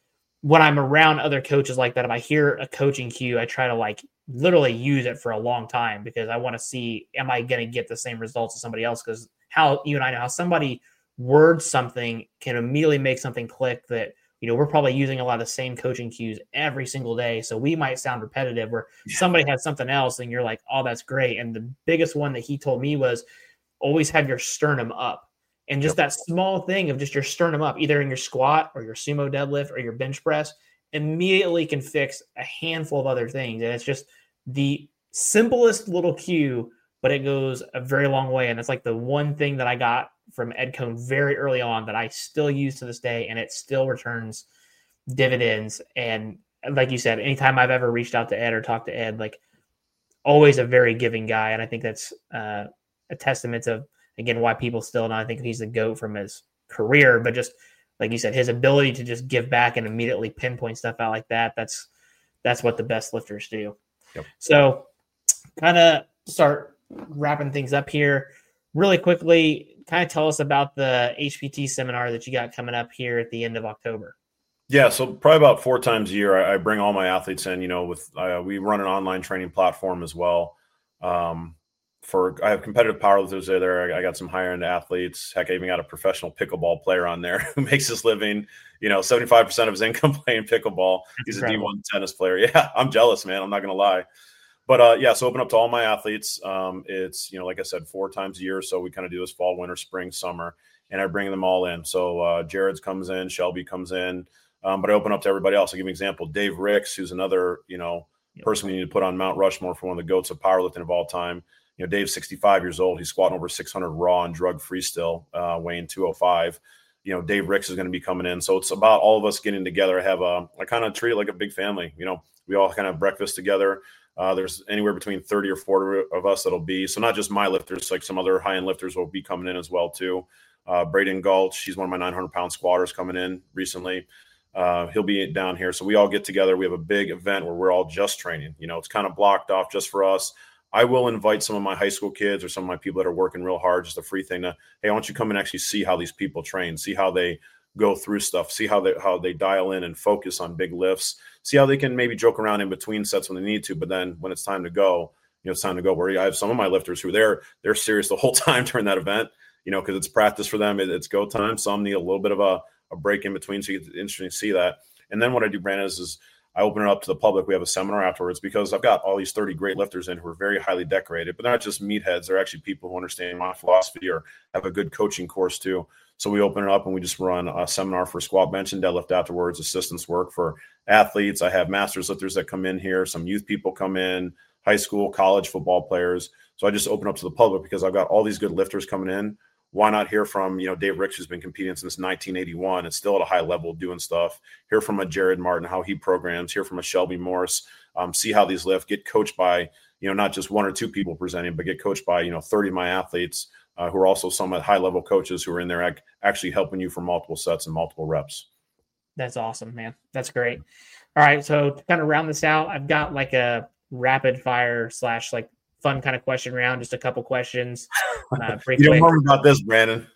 when I'm around other coaches like that, if I hear a coaching cue, I try to like literally use it for a long time because I want to see, am I going to get the same results as somebody else? Because how you and I know how somebody words something can immediately make something click that, you know, we're probably using a lot of the same coaching cues every single day. So we might sound repetitive where yeah. somebody has something else and you're like, oh, that's great. And the biggest one that he told me was always have your sternum up. And just yep. that small thing of just your sternum up, either in your squat or your sumo deadlift or your bench press, immediately can fix a handful of other things. And it's just the simplest little cue, but it goes a very long way. And it's like the one thing that I got from Ed Coan very early on that I still use to this day, and it still returns dividends. And like you said, anytime I've ever reached out to Ed or talked to Ed, like always a very giving guy. And I think that's uh, a testament to, again, why people still don't think he's the GOAT from his career, but just like you said, his ability to just give back and immediately pinpoint stuff out like that. That's, that's what the best lifters do. Yep. So kind of start wrapping things up here really quickly. Kind of tell us about the H P T seminar that you got coming up here at the end of October. Yeah. So probably about four times a year, I, I bring all my athletes in, you know, with, uh, we run an online training platform as well. Um, For I have competitive powerlifters there. I got some higher end athletes. Heck, I even got a professional pickleball player on there who makes his living, you know, seventy-five percent of his income playing pickleball. That's He's incredible. A D one tennis player. Yeah, I'm jealous, man. I'm not going to lie. But uh, yeah, so open up to all my athletes. Um, it's, you know, like I said, four times a year. So we kind of do this fall, winter, spring, summer, and I bring them all in. So uh, Jared's comes in, Shelby comes in, um, but I open up to everybody else. I'll give you an example. Dave Ricks, who's another, you know, yep. person we need to put on Mount Rushmore for one of the GOATs of powerlifting of all time. You know, Dave's sixty-five years old. He's squatting over six hundred raw and drug free still, uh, weighing two oh five. You know, Dave Ricks is going to be coming in. So it's about all of us getting together. I have a, I kind of treat it like a big family. You know, we all kind of have breakfast together. Uh, there's anywhere between thirty or forty of us that'll be. So not just my lifters, like some other high-end lifters will be coming in as well too. Uh, Braden Gulch, he's one of my nine hundred pound squatters coming in recently. Uh, he'll be down here. So we all get together. We have a big event where we're all just training. You know, it's kind of blocked off just for us. I will invite some of my high school kids or some of my people that are working real hard, just a free thing to, hey, I want you to come and actually see how these people train, see how they go through stuff, see how they how they dial in and focus on big lifts, see how they can maybe joke around in between sets when they need to, but then when it's time to go, you know, it's time to go. Where I have some of my lifters who they're they're serious the whole time during that event, you know, because it's practice for them, it, it's go time. Some need a little bit of a, a break in between, so it's interesting to see that. And then what I do, Brandon, is, is I open it up to the public. We have a seminar afterwards because I've got all these thirty great lifters in who are very highly decorated, but they're not just meatheads. They're actually people who understand my philosophy or have a good coaching course too. So we open it up and we just run a seminar for squat, bench, and deadlift afterwards, assistance work for athletes. I have masters lifters that come in here. Some youth people come in, high school, college football players. So I just open up to the public because I've got all these good lifters coming in. Why not hear from, you know, Dave Ricks, who's been competing since nineteen eighty-one and still at a high level doing stuff. Hear from a Jared Martin, how he programs. Hear from a Shelby Morris. Um, see how these lift. Get coached by, you know, not just one or two people presenting, but get coached by, you know, thirty of my athletes uh, who are also some high level coaches who are in there ac- actually helping you for multiple sets and multiple reps. That's awesome, man. That's great. All right, so to kind of round this out, I've got like a rapid fire slash like fun kind of question round, just a couple questions. Uh, you don't worry about this, Brandon.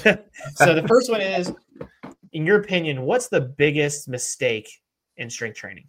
So the first one is, in your opinion, what's the biggest mistake in strength training?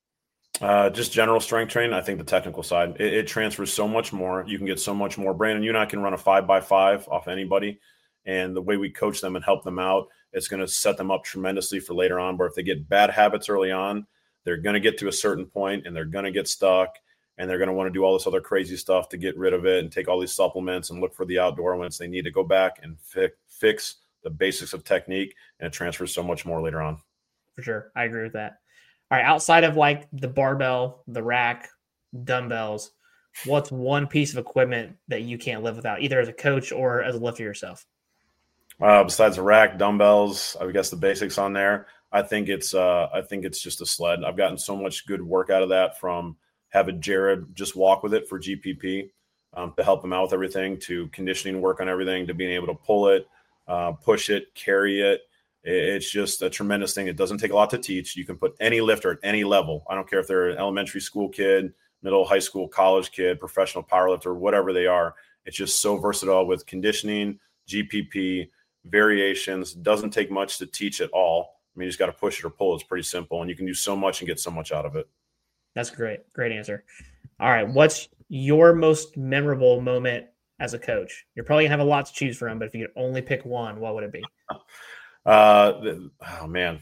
Uh, just general strength training. I think the technical side, it, it transfers so much more. You can get so much more. Brandon, you and I can run a five by five off anybody. And the way we coach them and help them out, it's going to set them up tremendously for later on. But if they get bad habits early on, they're going to get to a certain point and they're going to get stuck. And they're going to want to do all this other crazy stuff to get rid of it and take all these supplements and look for the outdoor ones. They need to go back and fi- fix the basics of technique, and it transfers so much more later on. For sure. I agree with that. All right. Outside of like the barbell, the rack, dumbbells, what's one piece of equipment that you can't live without, either as a coach or as a lifter yourself? Uh, besides the rack, dumbbells, I guess the basics on there. I think it's, uh, I think it's just a sled. I've gotten so much good work out of that, from having Jared just walk with it for G P P um, to help him out with everything, to conditioning work on everything, to being able to pull it, uh, push it, carry it. It's just a tremendous thing. It doesn't take a lot to teach. You can put any lifter at any level. I don't care if they're an elementary school kid, middle, high school, college kid, professional powerlifter, whatever they are. It's just so versatile with conditioning, G P P, variations. Doesn't take much to teach at all. I mean, you just got to push it or pull. It's pretty simple, and you can do so much and get so much out of it. That's great. Great answer. All right. What's your most memorable moment as a coach? You're probably gonna have a lot to choose from, but if you could only pick one, what would it be? Uh, oh man,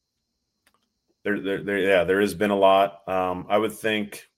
there, there, there yeah, there has been a lot. Um, I would think,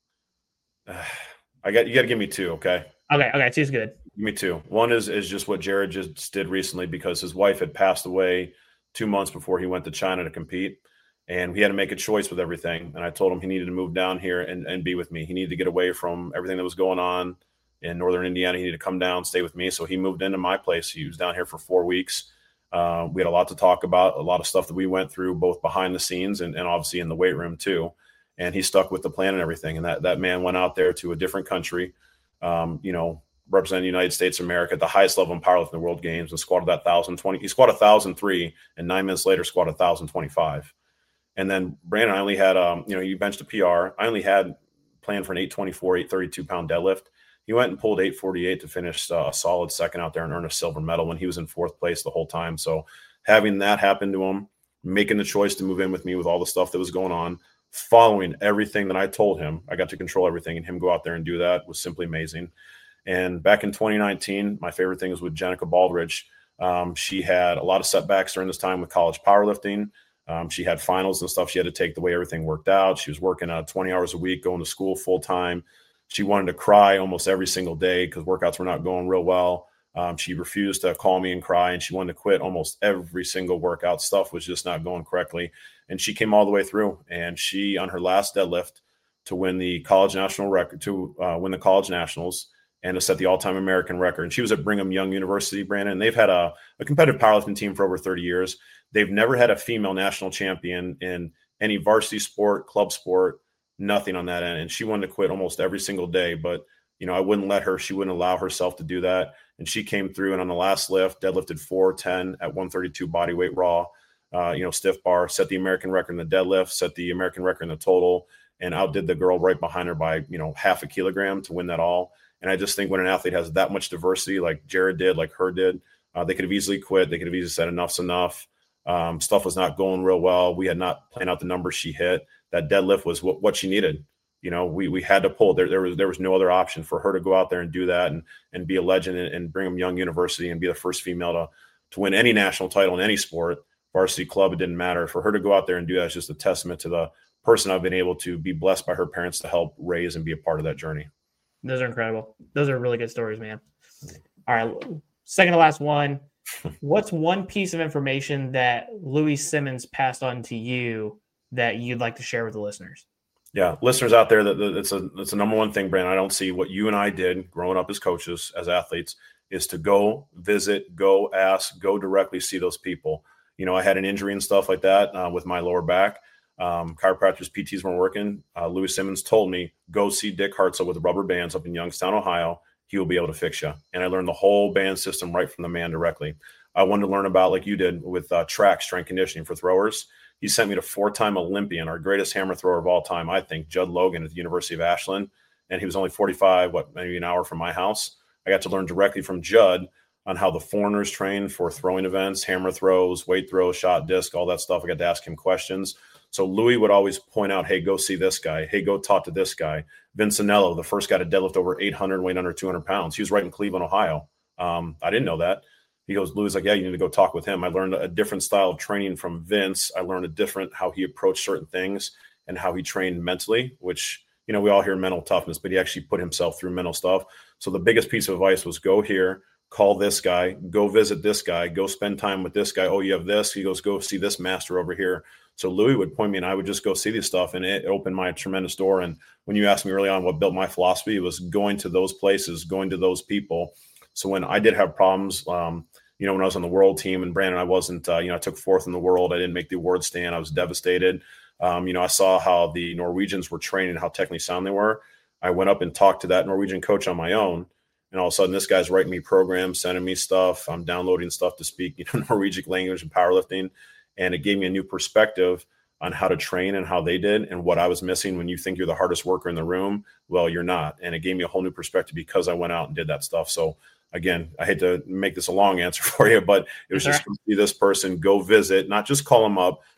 uh, I got you. Got to give me two, okay? Okay. Okay. Two's good. Give me two. One is is just what Jared just did recently because his wife had passed away two months before he went to China to compete. And he had to make a choice with everything. And I told him he needed to move down here and, and be with me. He needed to get away from everything that was going on in northern Indiana. He needed to come down, stay with me. So he moved into my place. He was down here for four weeks. Uh, we had a lot to talk about, a lot of stuff that we went through, both behind the scenes and, and obviously in the weight room too. And he stuck with the plan and everything. And that, that man went out there to a different country, um, you know, representing the United States of America at the highest level in powerlifting the World Games and squatted that one thousand twenty. He squatted one thousand three and nine minutes later squatted one thousand twenty-five. And then Brandon, I only had, um, you know, you benched a P R. I only had planned for an eight twenty-four, eight thirty-two pound deadlift. He went and pulled eight forty-eight to finish uh, a solid second out there and earn a silver medal when he was in fourth place the whole time. So having that happen to him, making the choice to move in with me with all the stuff that was going on, following everything that I told him, I got to control everything, and him go out there and do that was simply amazing. And back in twenty nineteen, my favorite thing was with Jenica Baldridge. Um, she had a lot of setbacks during this time with college powerlifting. Um, she had finals and stuff she had to take the way everything worked out. She was working uh, twenty hours a week, going to school full time. She wanted to cry almost every single day because workouts were not going real well. Um, she refused to call me and cry, and she wanted to quit almost every single workout. Stuff was just not going correctly. And she came all the way through. And she, on her last deadlift, to win the college national record, to uh, win the college nationals, and to set the all-time American record. And she was at Brigham Young University, Brandon. And they've had a, a competitive powerlifting team for over thirty years. They've never had a female national champion in any varsity sport, club sport, nothing on that end. And she wanted to quit almost every single day. But, you know, I wouldn't let her. She wouldn't allow herself to do that. And she came through, and on the last lift, deadlifted four ten at one thirty-two body weight raw, uh, you know, stiff bar, set the American record in the deadlift, set the American record in the total, and outdid the girl right behind her by, you know, half a kilogram to win that all. And I just think when an athlete has that much diversity, like Jared did, like her did, uh, they could have easily quit. They could have easily said enough's enough. Um, stuff was not going real well. We had not planned out the numbers she hit. That deadlift was what, what she needed. You know, we we had to pull. There there was there was no other option for her to go out there and do that and and be a legend and, and Brigham Young University and be the first female to to win any national title in any sport, varsity, club. It didn't matter. For her to go out there and do that is just a testament to the person I've been able to be blessed by her parents to help raise and be a part of that journey. Those are incredible. Those are really good stories, man. All right. Second to last one. What's one piece of information that Louie Simmons passed on to you that you'd like to share with the listeners? Yeah, listeners out there, that, that it's a it's a number one thing, Brandon. I don't see what you and I did growing up as coaches, as athletes, is to go visit, go ask, go directly see those people. You know, I had an injury and stuff like that uh, with my lower back. Um, chiropractors, P Ts weren't working. Uh, Louie Simmons told me, go see Dick Hartzell with the rubber bands up in Youngstown, Ohio. He will be able to fix you. And I learned the whole band system right from the man directly. I wanted to learn about, like you did, with uh, track strength conditioning for throwers. He sent me to four-time Olympian, our greatest hammer thrower of all time, I think, Judd Logan at the University of Ashland. And he was only forty-five, what, maybe an hour from my house. I got to learn directly from Judd on how the foreigners train for throwing events, hammer throws, weight throws, shot, disc, all that stuff. I got to ask him questions. So Louie would always point out, hey, go see this guy. Hey, go talk to this guy. Vincenello, the first guy to deadlift over eight hundred, weight under two hundred pounds. He was right in Cleveland, Ohio. Um, I didn't know that. He goes, Louie's like, yeah, you need to go talk with him. I learned a different style of training from Vince. I learned a different how he approached certain things and how he trained mentally, which, you know, we all hear mental toughness, but he actually put himself through mental stuff. So the biggest piece of advice was go here, call this guy, go visit this guy, go spend time with this guy. Oh, you have this. He goes, go see this master over here. So Louie would point me and I would just go see this stuff, and it opened my tremendous door. And when you asked me early on what built my philosophy, it was going to those places, going to those people. So when I did have problems, um, you know, when I was on the world team, and Brandon, I wasn't, uh, you know, I took fourth in the world. I didn't make the award stand. I was devastated. Um, you know, I saw how the Norwegians were training, how technically sound they were. I went up and talked to that Norwegian coach on my own. And all of a sudden, this guy's writing me programs, sending me stuff. I'm downloading stuff to speak, you know, Norwegian language and powerlifting. And it gave me a new perspective on how to train and how they did and what I was missing. When you think you're the hardest worker in the room, well, you're not. And it gave me a whole new perspective because I went out and did that stuff. So again, I hate to make this a long answer for you, but it was just to see this person, go visit, not just call them up,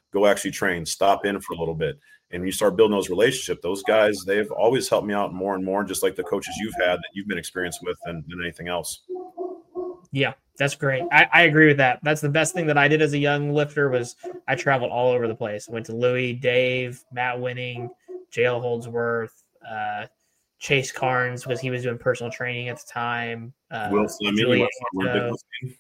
go actually train, stop in for a little bit. And you start building those relationships. Those guys, they've always helped me out more and more, just like the coaches you've had that you've been experienced with than, than anything else. Yeah, that's great. I, I agree with that. That's the best thing that I did as a young lifter was I traveled all over the place. I went to Louis, Dave, Matt Winning, J L Holdsworth, uh, Chase Carnes because he was doing personal training at the time. Uh, Will Fleming, uh,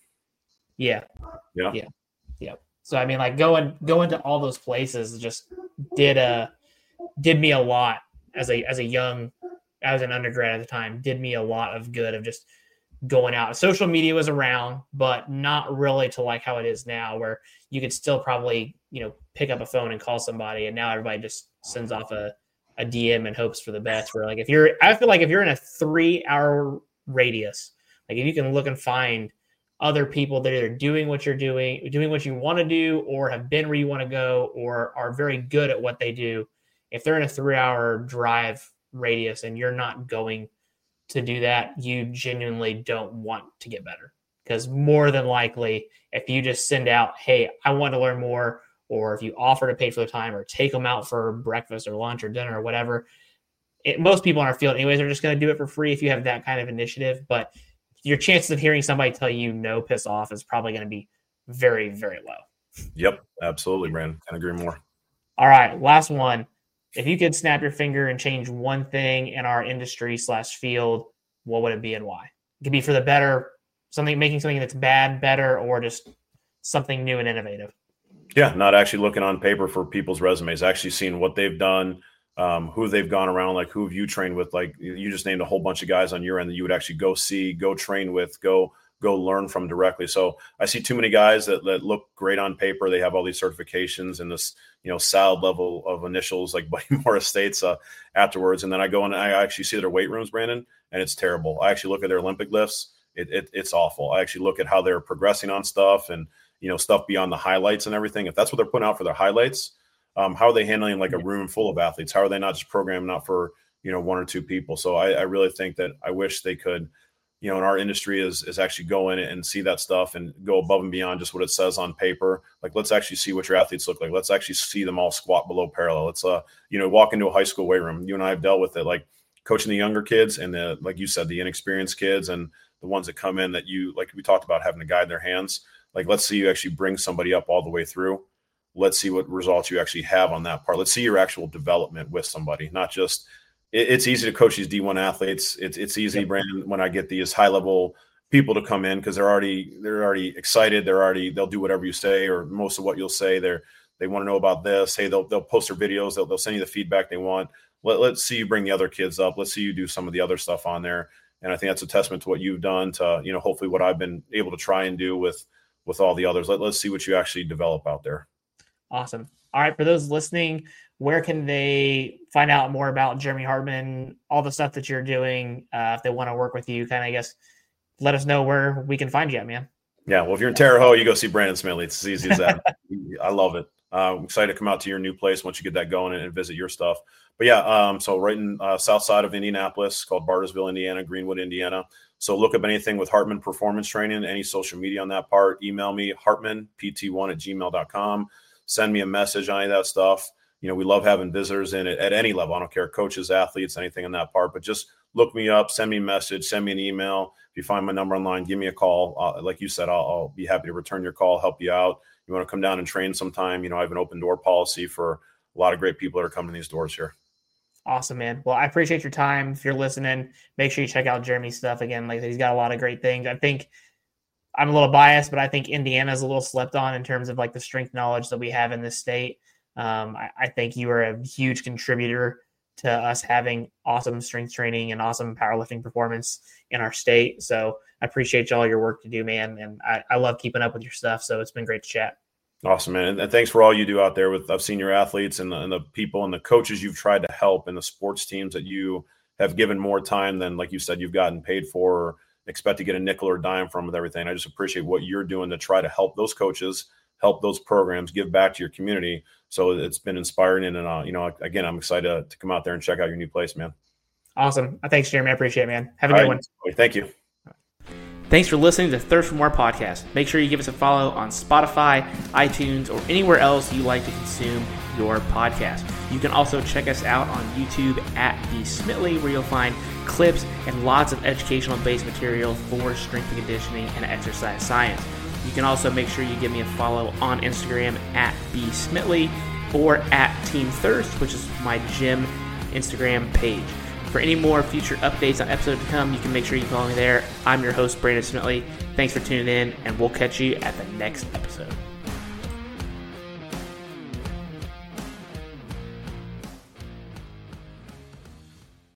yeah, yeah, yeah, yeah. So I mean, like going going to all those places just did a did me a lot as a as a young as an undergrad at the time. Did me a lot of good of just going out. Social media was around, but not really to like how it is now, where you could still probably you know pick up a phone and call somebody, and now everybody just sends off a a D M and hopes for the best. Where like if you're, I feel like if you're in a three hour radius, like if you can look and find other people that are doing what you're doing, doing what you want to do, or have been where you want to go, or are very good at what they do. If they're in a three hour drive radius and you're not going to do that, you genuinely don't want to get better. Because more than likely, if you just send out, hey, I want to learn more, or if you offer to pay for the time or take them out for breakfast or lunch or dinner or whatever, it, most people in our field anyways are just going to do it for free if you have that kind of initiative. But your chances of hearing somebody tell you no, piss off is probably going to be very, very low. Yep, absolutely, Brandon. Can't agree more. All right, last one. If you could snap your finger and change one thing in our industry slash field, what would it be and why? It could be for the better, something making something that's bad better, or just something new and innovative. Yeah, not actually looking on paper for people's resumes, actually seeing what they've done, um, who they've gone around, like who have you trained with. Like you just named a whole bunch of guys on your end that you would actually go see, go train with, go go learn from directly. So I see too many guys that, that look great on paper. They have all these certifications and this, you know, solid level of initials like Buddy Morris states uh, afterwards. And then I go and I actually see their weight rooms, Brandon, and it's terrible. I actually look at their Olympic lifts. It, it, it's awful. I actually look at how they're progressing on stuff and, you know, stuff beyond the highlights and everything. If that's what they're putting out for their highlights, um, how are they handling like a room full of athletes? How are they not just programming out for, you know, one or two people? So I, I really think that I wish they could, you know, in our industry is, is actually go in and see that stuff and go above and beyond just what it says on paper. Like, let's actually see what your athletes look like. Let's actually see them all squat below parallel. Let's, uh, you know, walk into a high school weight room. You and I have dealt with it, like coaching the younger kids and the, like you said, the inexperienced kids and the ones that come in that you, like we talked about having to guide their hands. Like, let's see you actually bring somebody up all the way through. Let's see what results you actually have on that part. Let's see your actual development with somebody, not just it, it's easy to coach these D one athletes. It's it's easy, yep. Brandon, when I get these high level people to come in because they're already they're already excited. They're already they'll do whatever you say or most of what you'll say. They're they want to know about this. Hey, they'll they'll post their videos. They'll they'll send you the feedback they want. Let, let's see you bring the other kids up. Let's see you do some of the other stuff on there. And I think that's a testament to what you've done to, you know, hopefully what I've been able to try and do with with all the others. Let, let's see what you actually develop out there. Awesome. All right. For those listening, where can they find out more about Jeremy Hartman, all the stuff that you're doing? Uh, if they want to work with you, kind of, I guess, let us know where we can find you at, man. Yeah. Well, if you're in Terre Haute, you go see Brandon Smithley. It's as easy as that. I love it. Uh, I'm excited to come out to your new place once you get that going and, and visit your stuff. But yeah, um, so right in uh, south side of Indianapolis, called Bartlesville, Indiana, Greenwood, Indiana. So look up anything with Hartman Performance Training, any social media on that part. Email me, hartman p t one at gmail dot com. Send me a message on any of that stuff. You know, we love having visitors in it at any level. I don't care, coaches, athletes, anything in that part. But just look me up, send me a message, send me an email. If you find my number online, give me a call. Uh, like you said, I'll, I'll be happy to return your call, help you out. You want to come down and train sometime, you know, I have an open door policy for a lot of great people that are coming to these doors here. Awesome, man. Well, I appreciate your time. If you're listening, make sure you check out Jeremy's stuff. Again, like he's got a lot of great things. I think I'm a little biased, but I think Indiana's a little slept on in terms of like the strength knowledge that we have in this state. Um, I, I think you are a huge contributor to us having awesome strength training and awesome powerlifting performance in our state. So I appreciate all your work to do, man. And I, I love keeping up with your stuff. So it's been great to chat. Awesome, man. And thanks for all you do out there with, I've seen your athletes and the, and the people and the coaches you've tried to help and the sports teams that you have given more time than, like you said, you've gotten paid for or expect to get a nickel or dime from with everything. I just appreciate what you're doing to try to help those coaches, help those programs, give back to your community. So it's been inspiring. And, uh, you know, again, I'm excited to, to come out there and check out your new place, man. Awesome. Thanks, Jeremy. I appreciate it, man. Have a all good right. one. Thank you. Thanks for listening to Thirst for More podcast. Make sure you give us a follow on Spotify, iTunes, or anywhere else you like to consume your podcast. You can also check us out on YouTube at B Smitley, where you'll find clips and lots of educational-based material for strength and conditioning and exercise science. You can also make sure you give me a follow on Instagram at B Smitley or at Team Thirst, which is my gym Instagram page. For any more future updates on episodes to come, you can make sure you follow me there. I'm your host, Brandon Smitley. Thanks for tuning in, and we'll catch you at the next episode.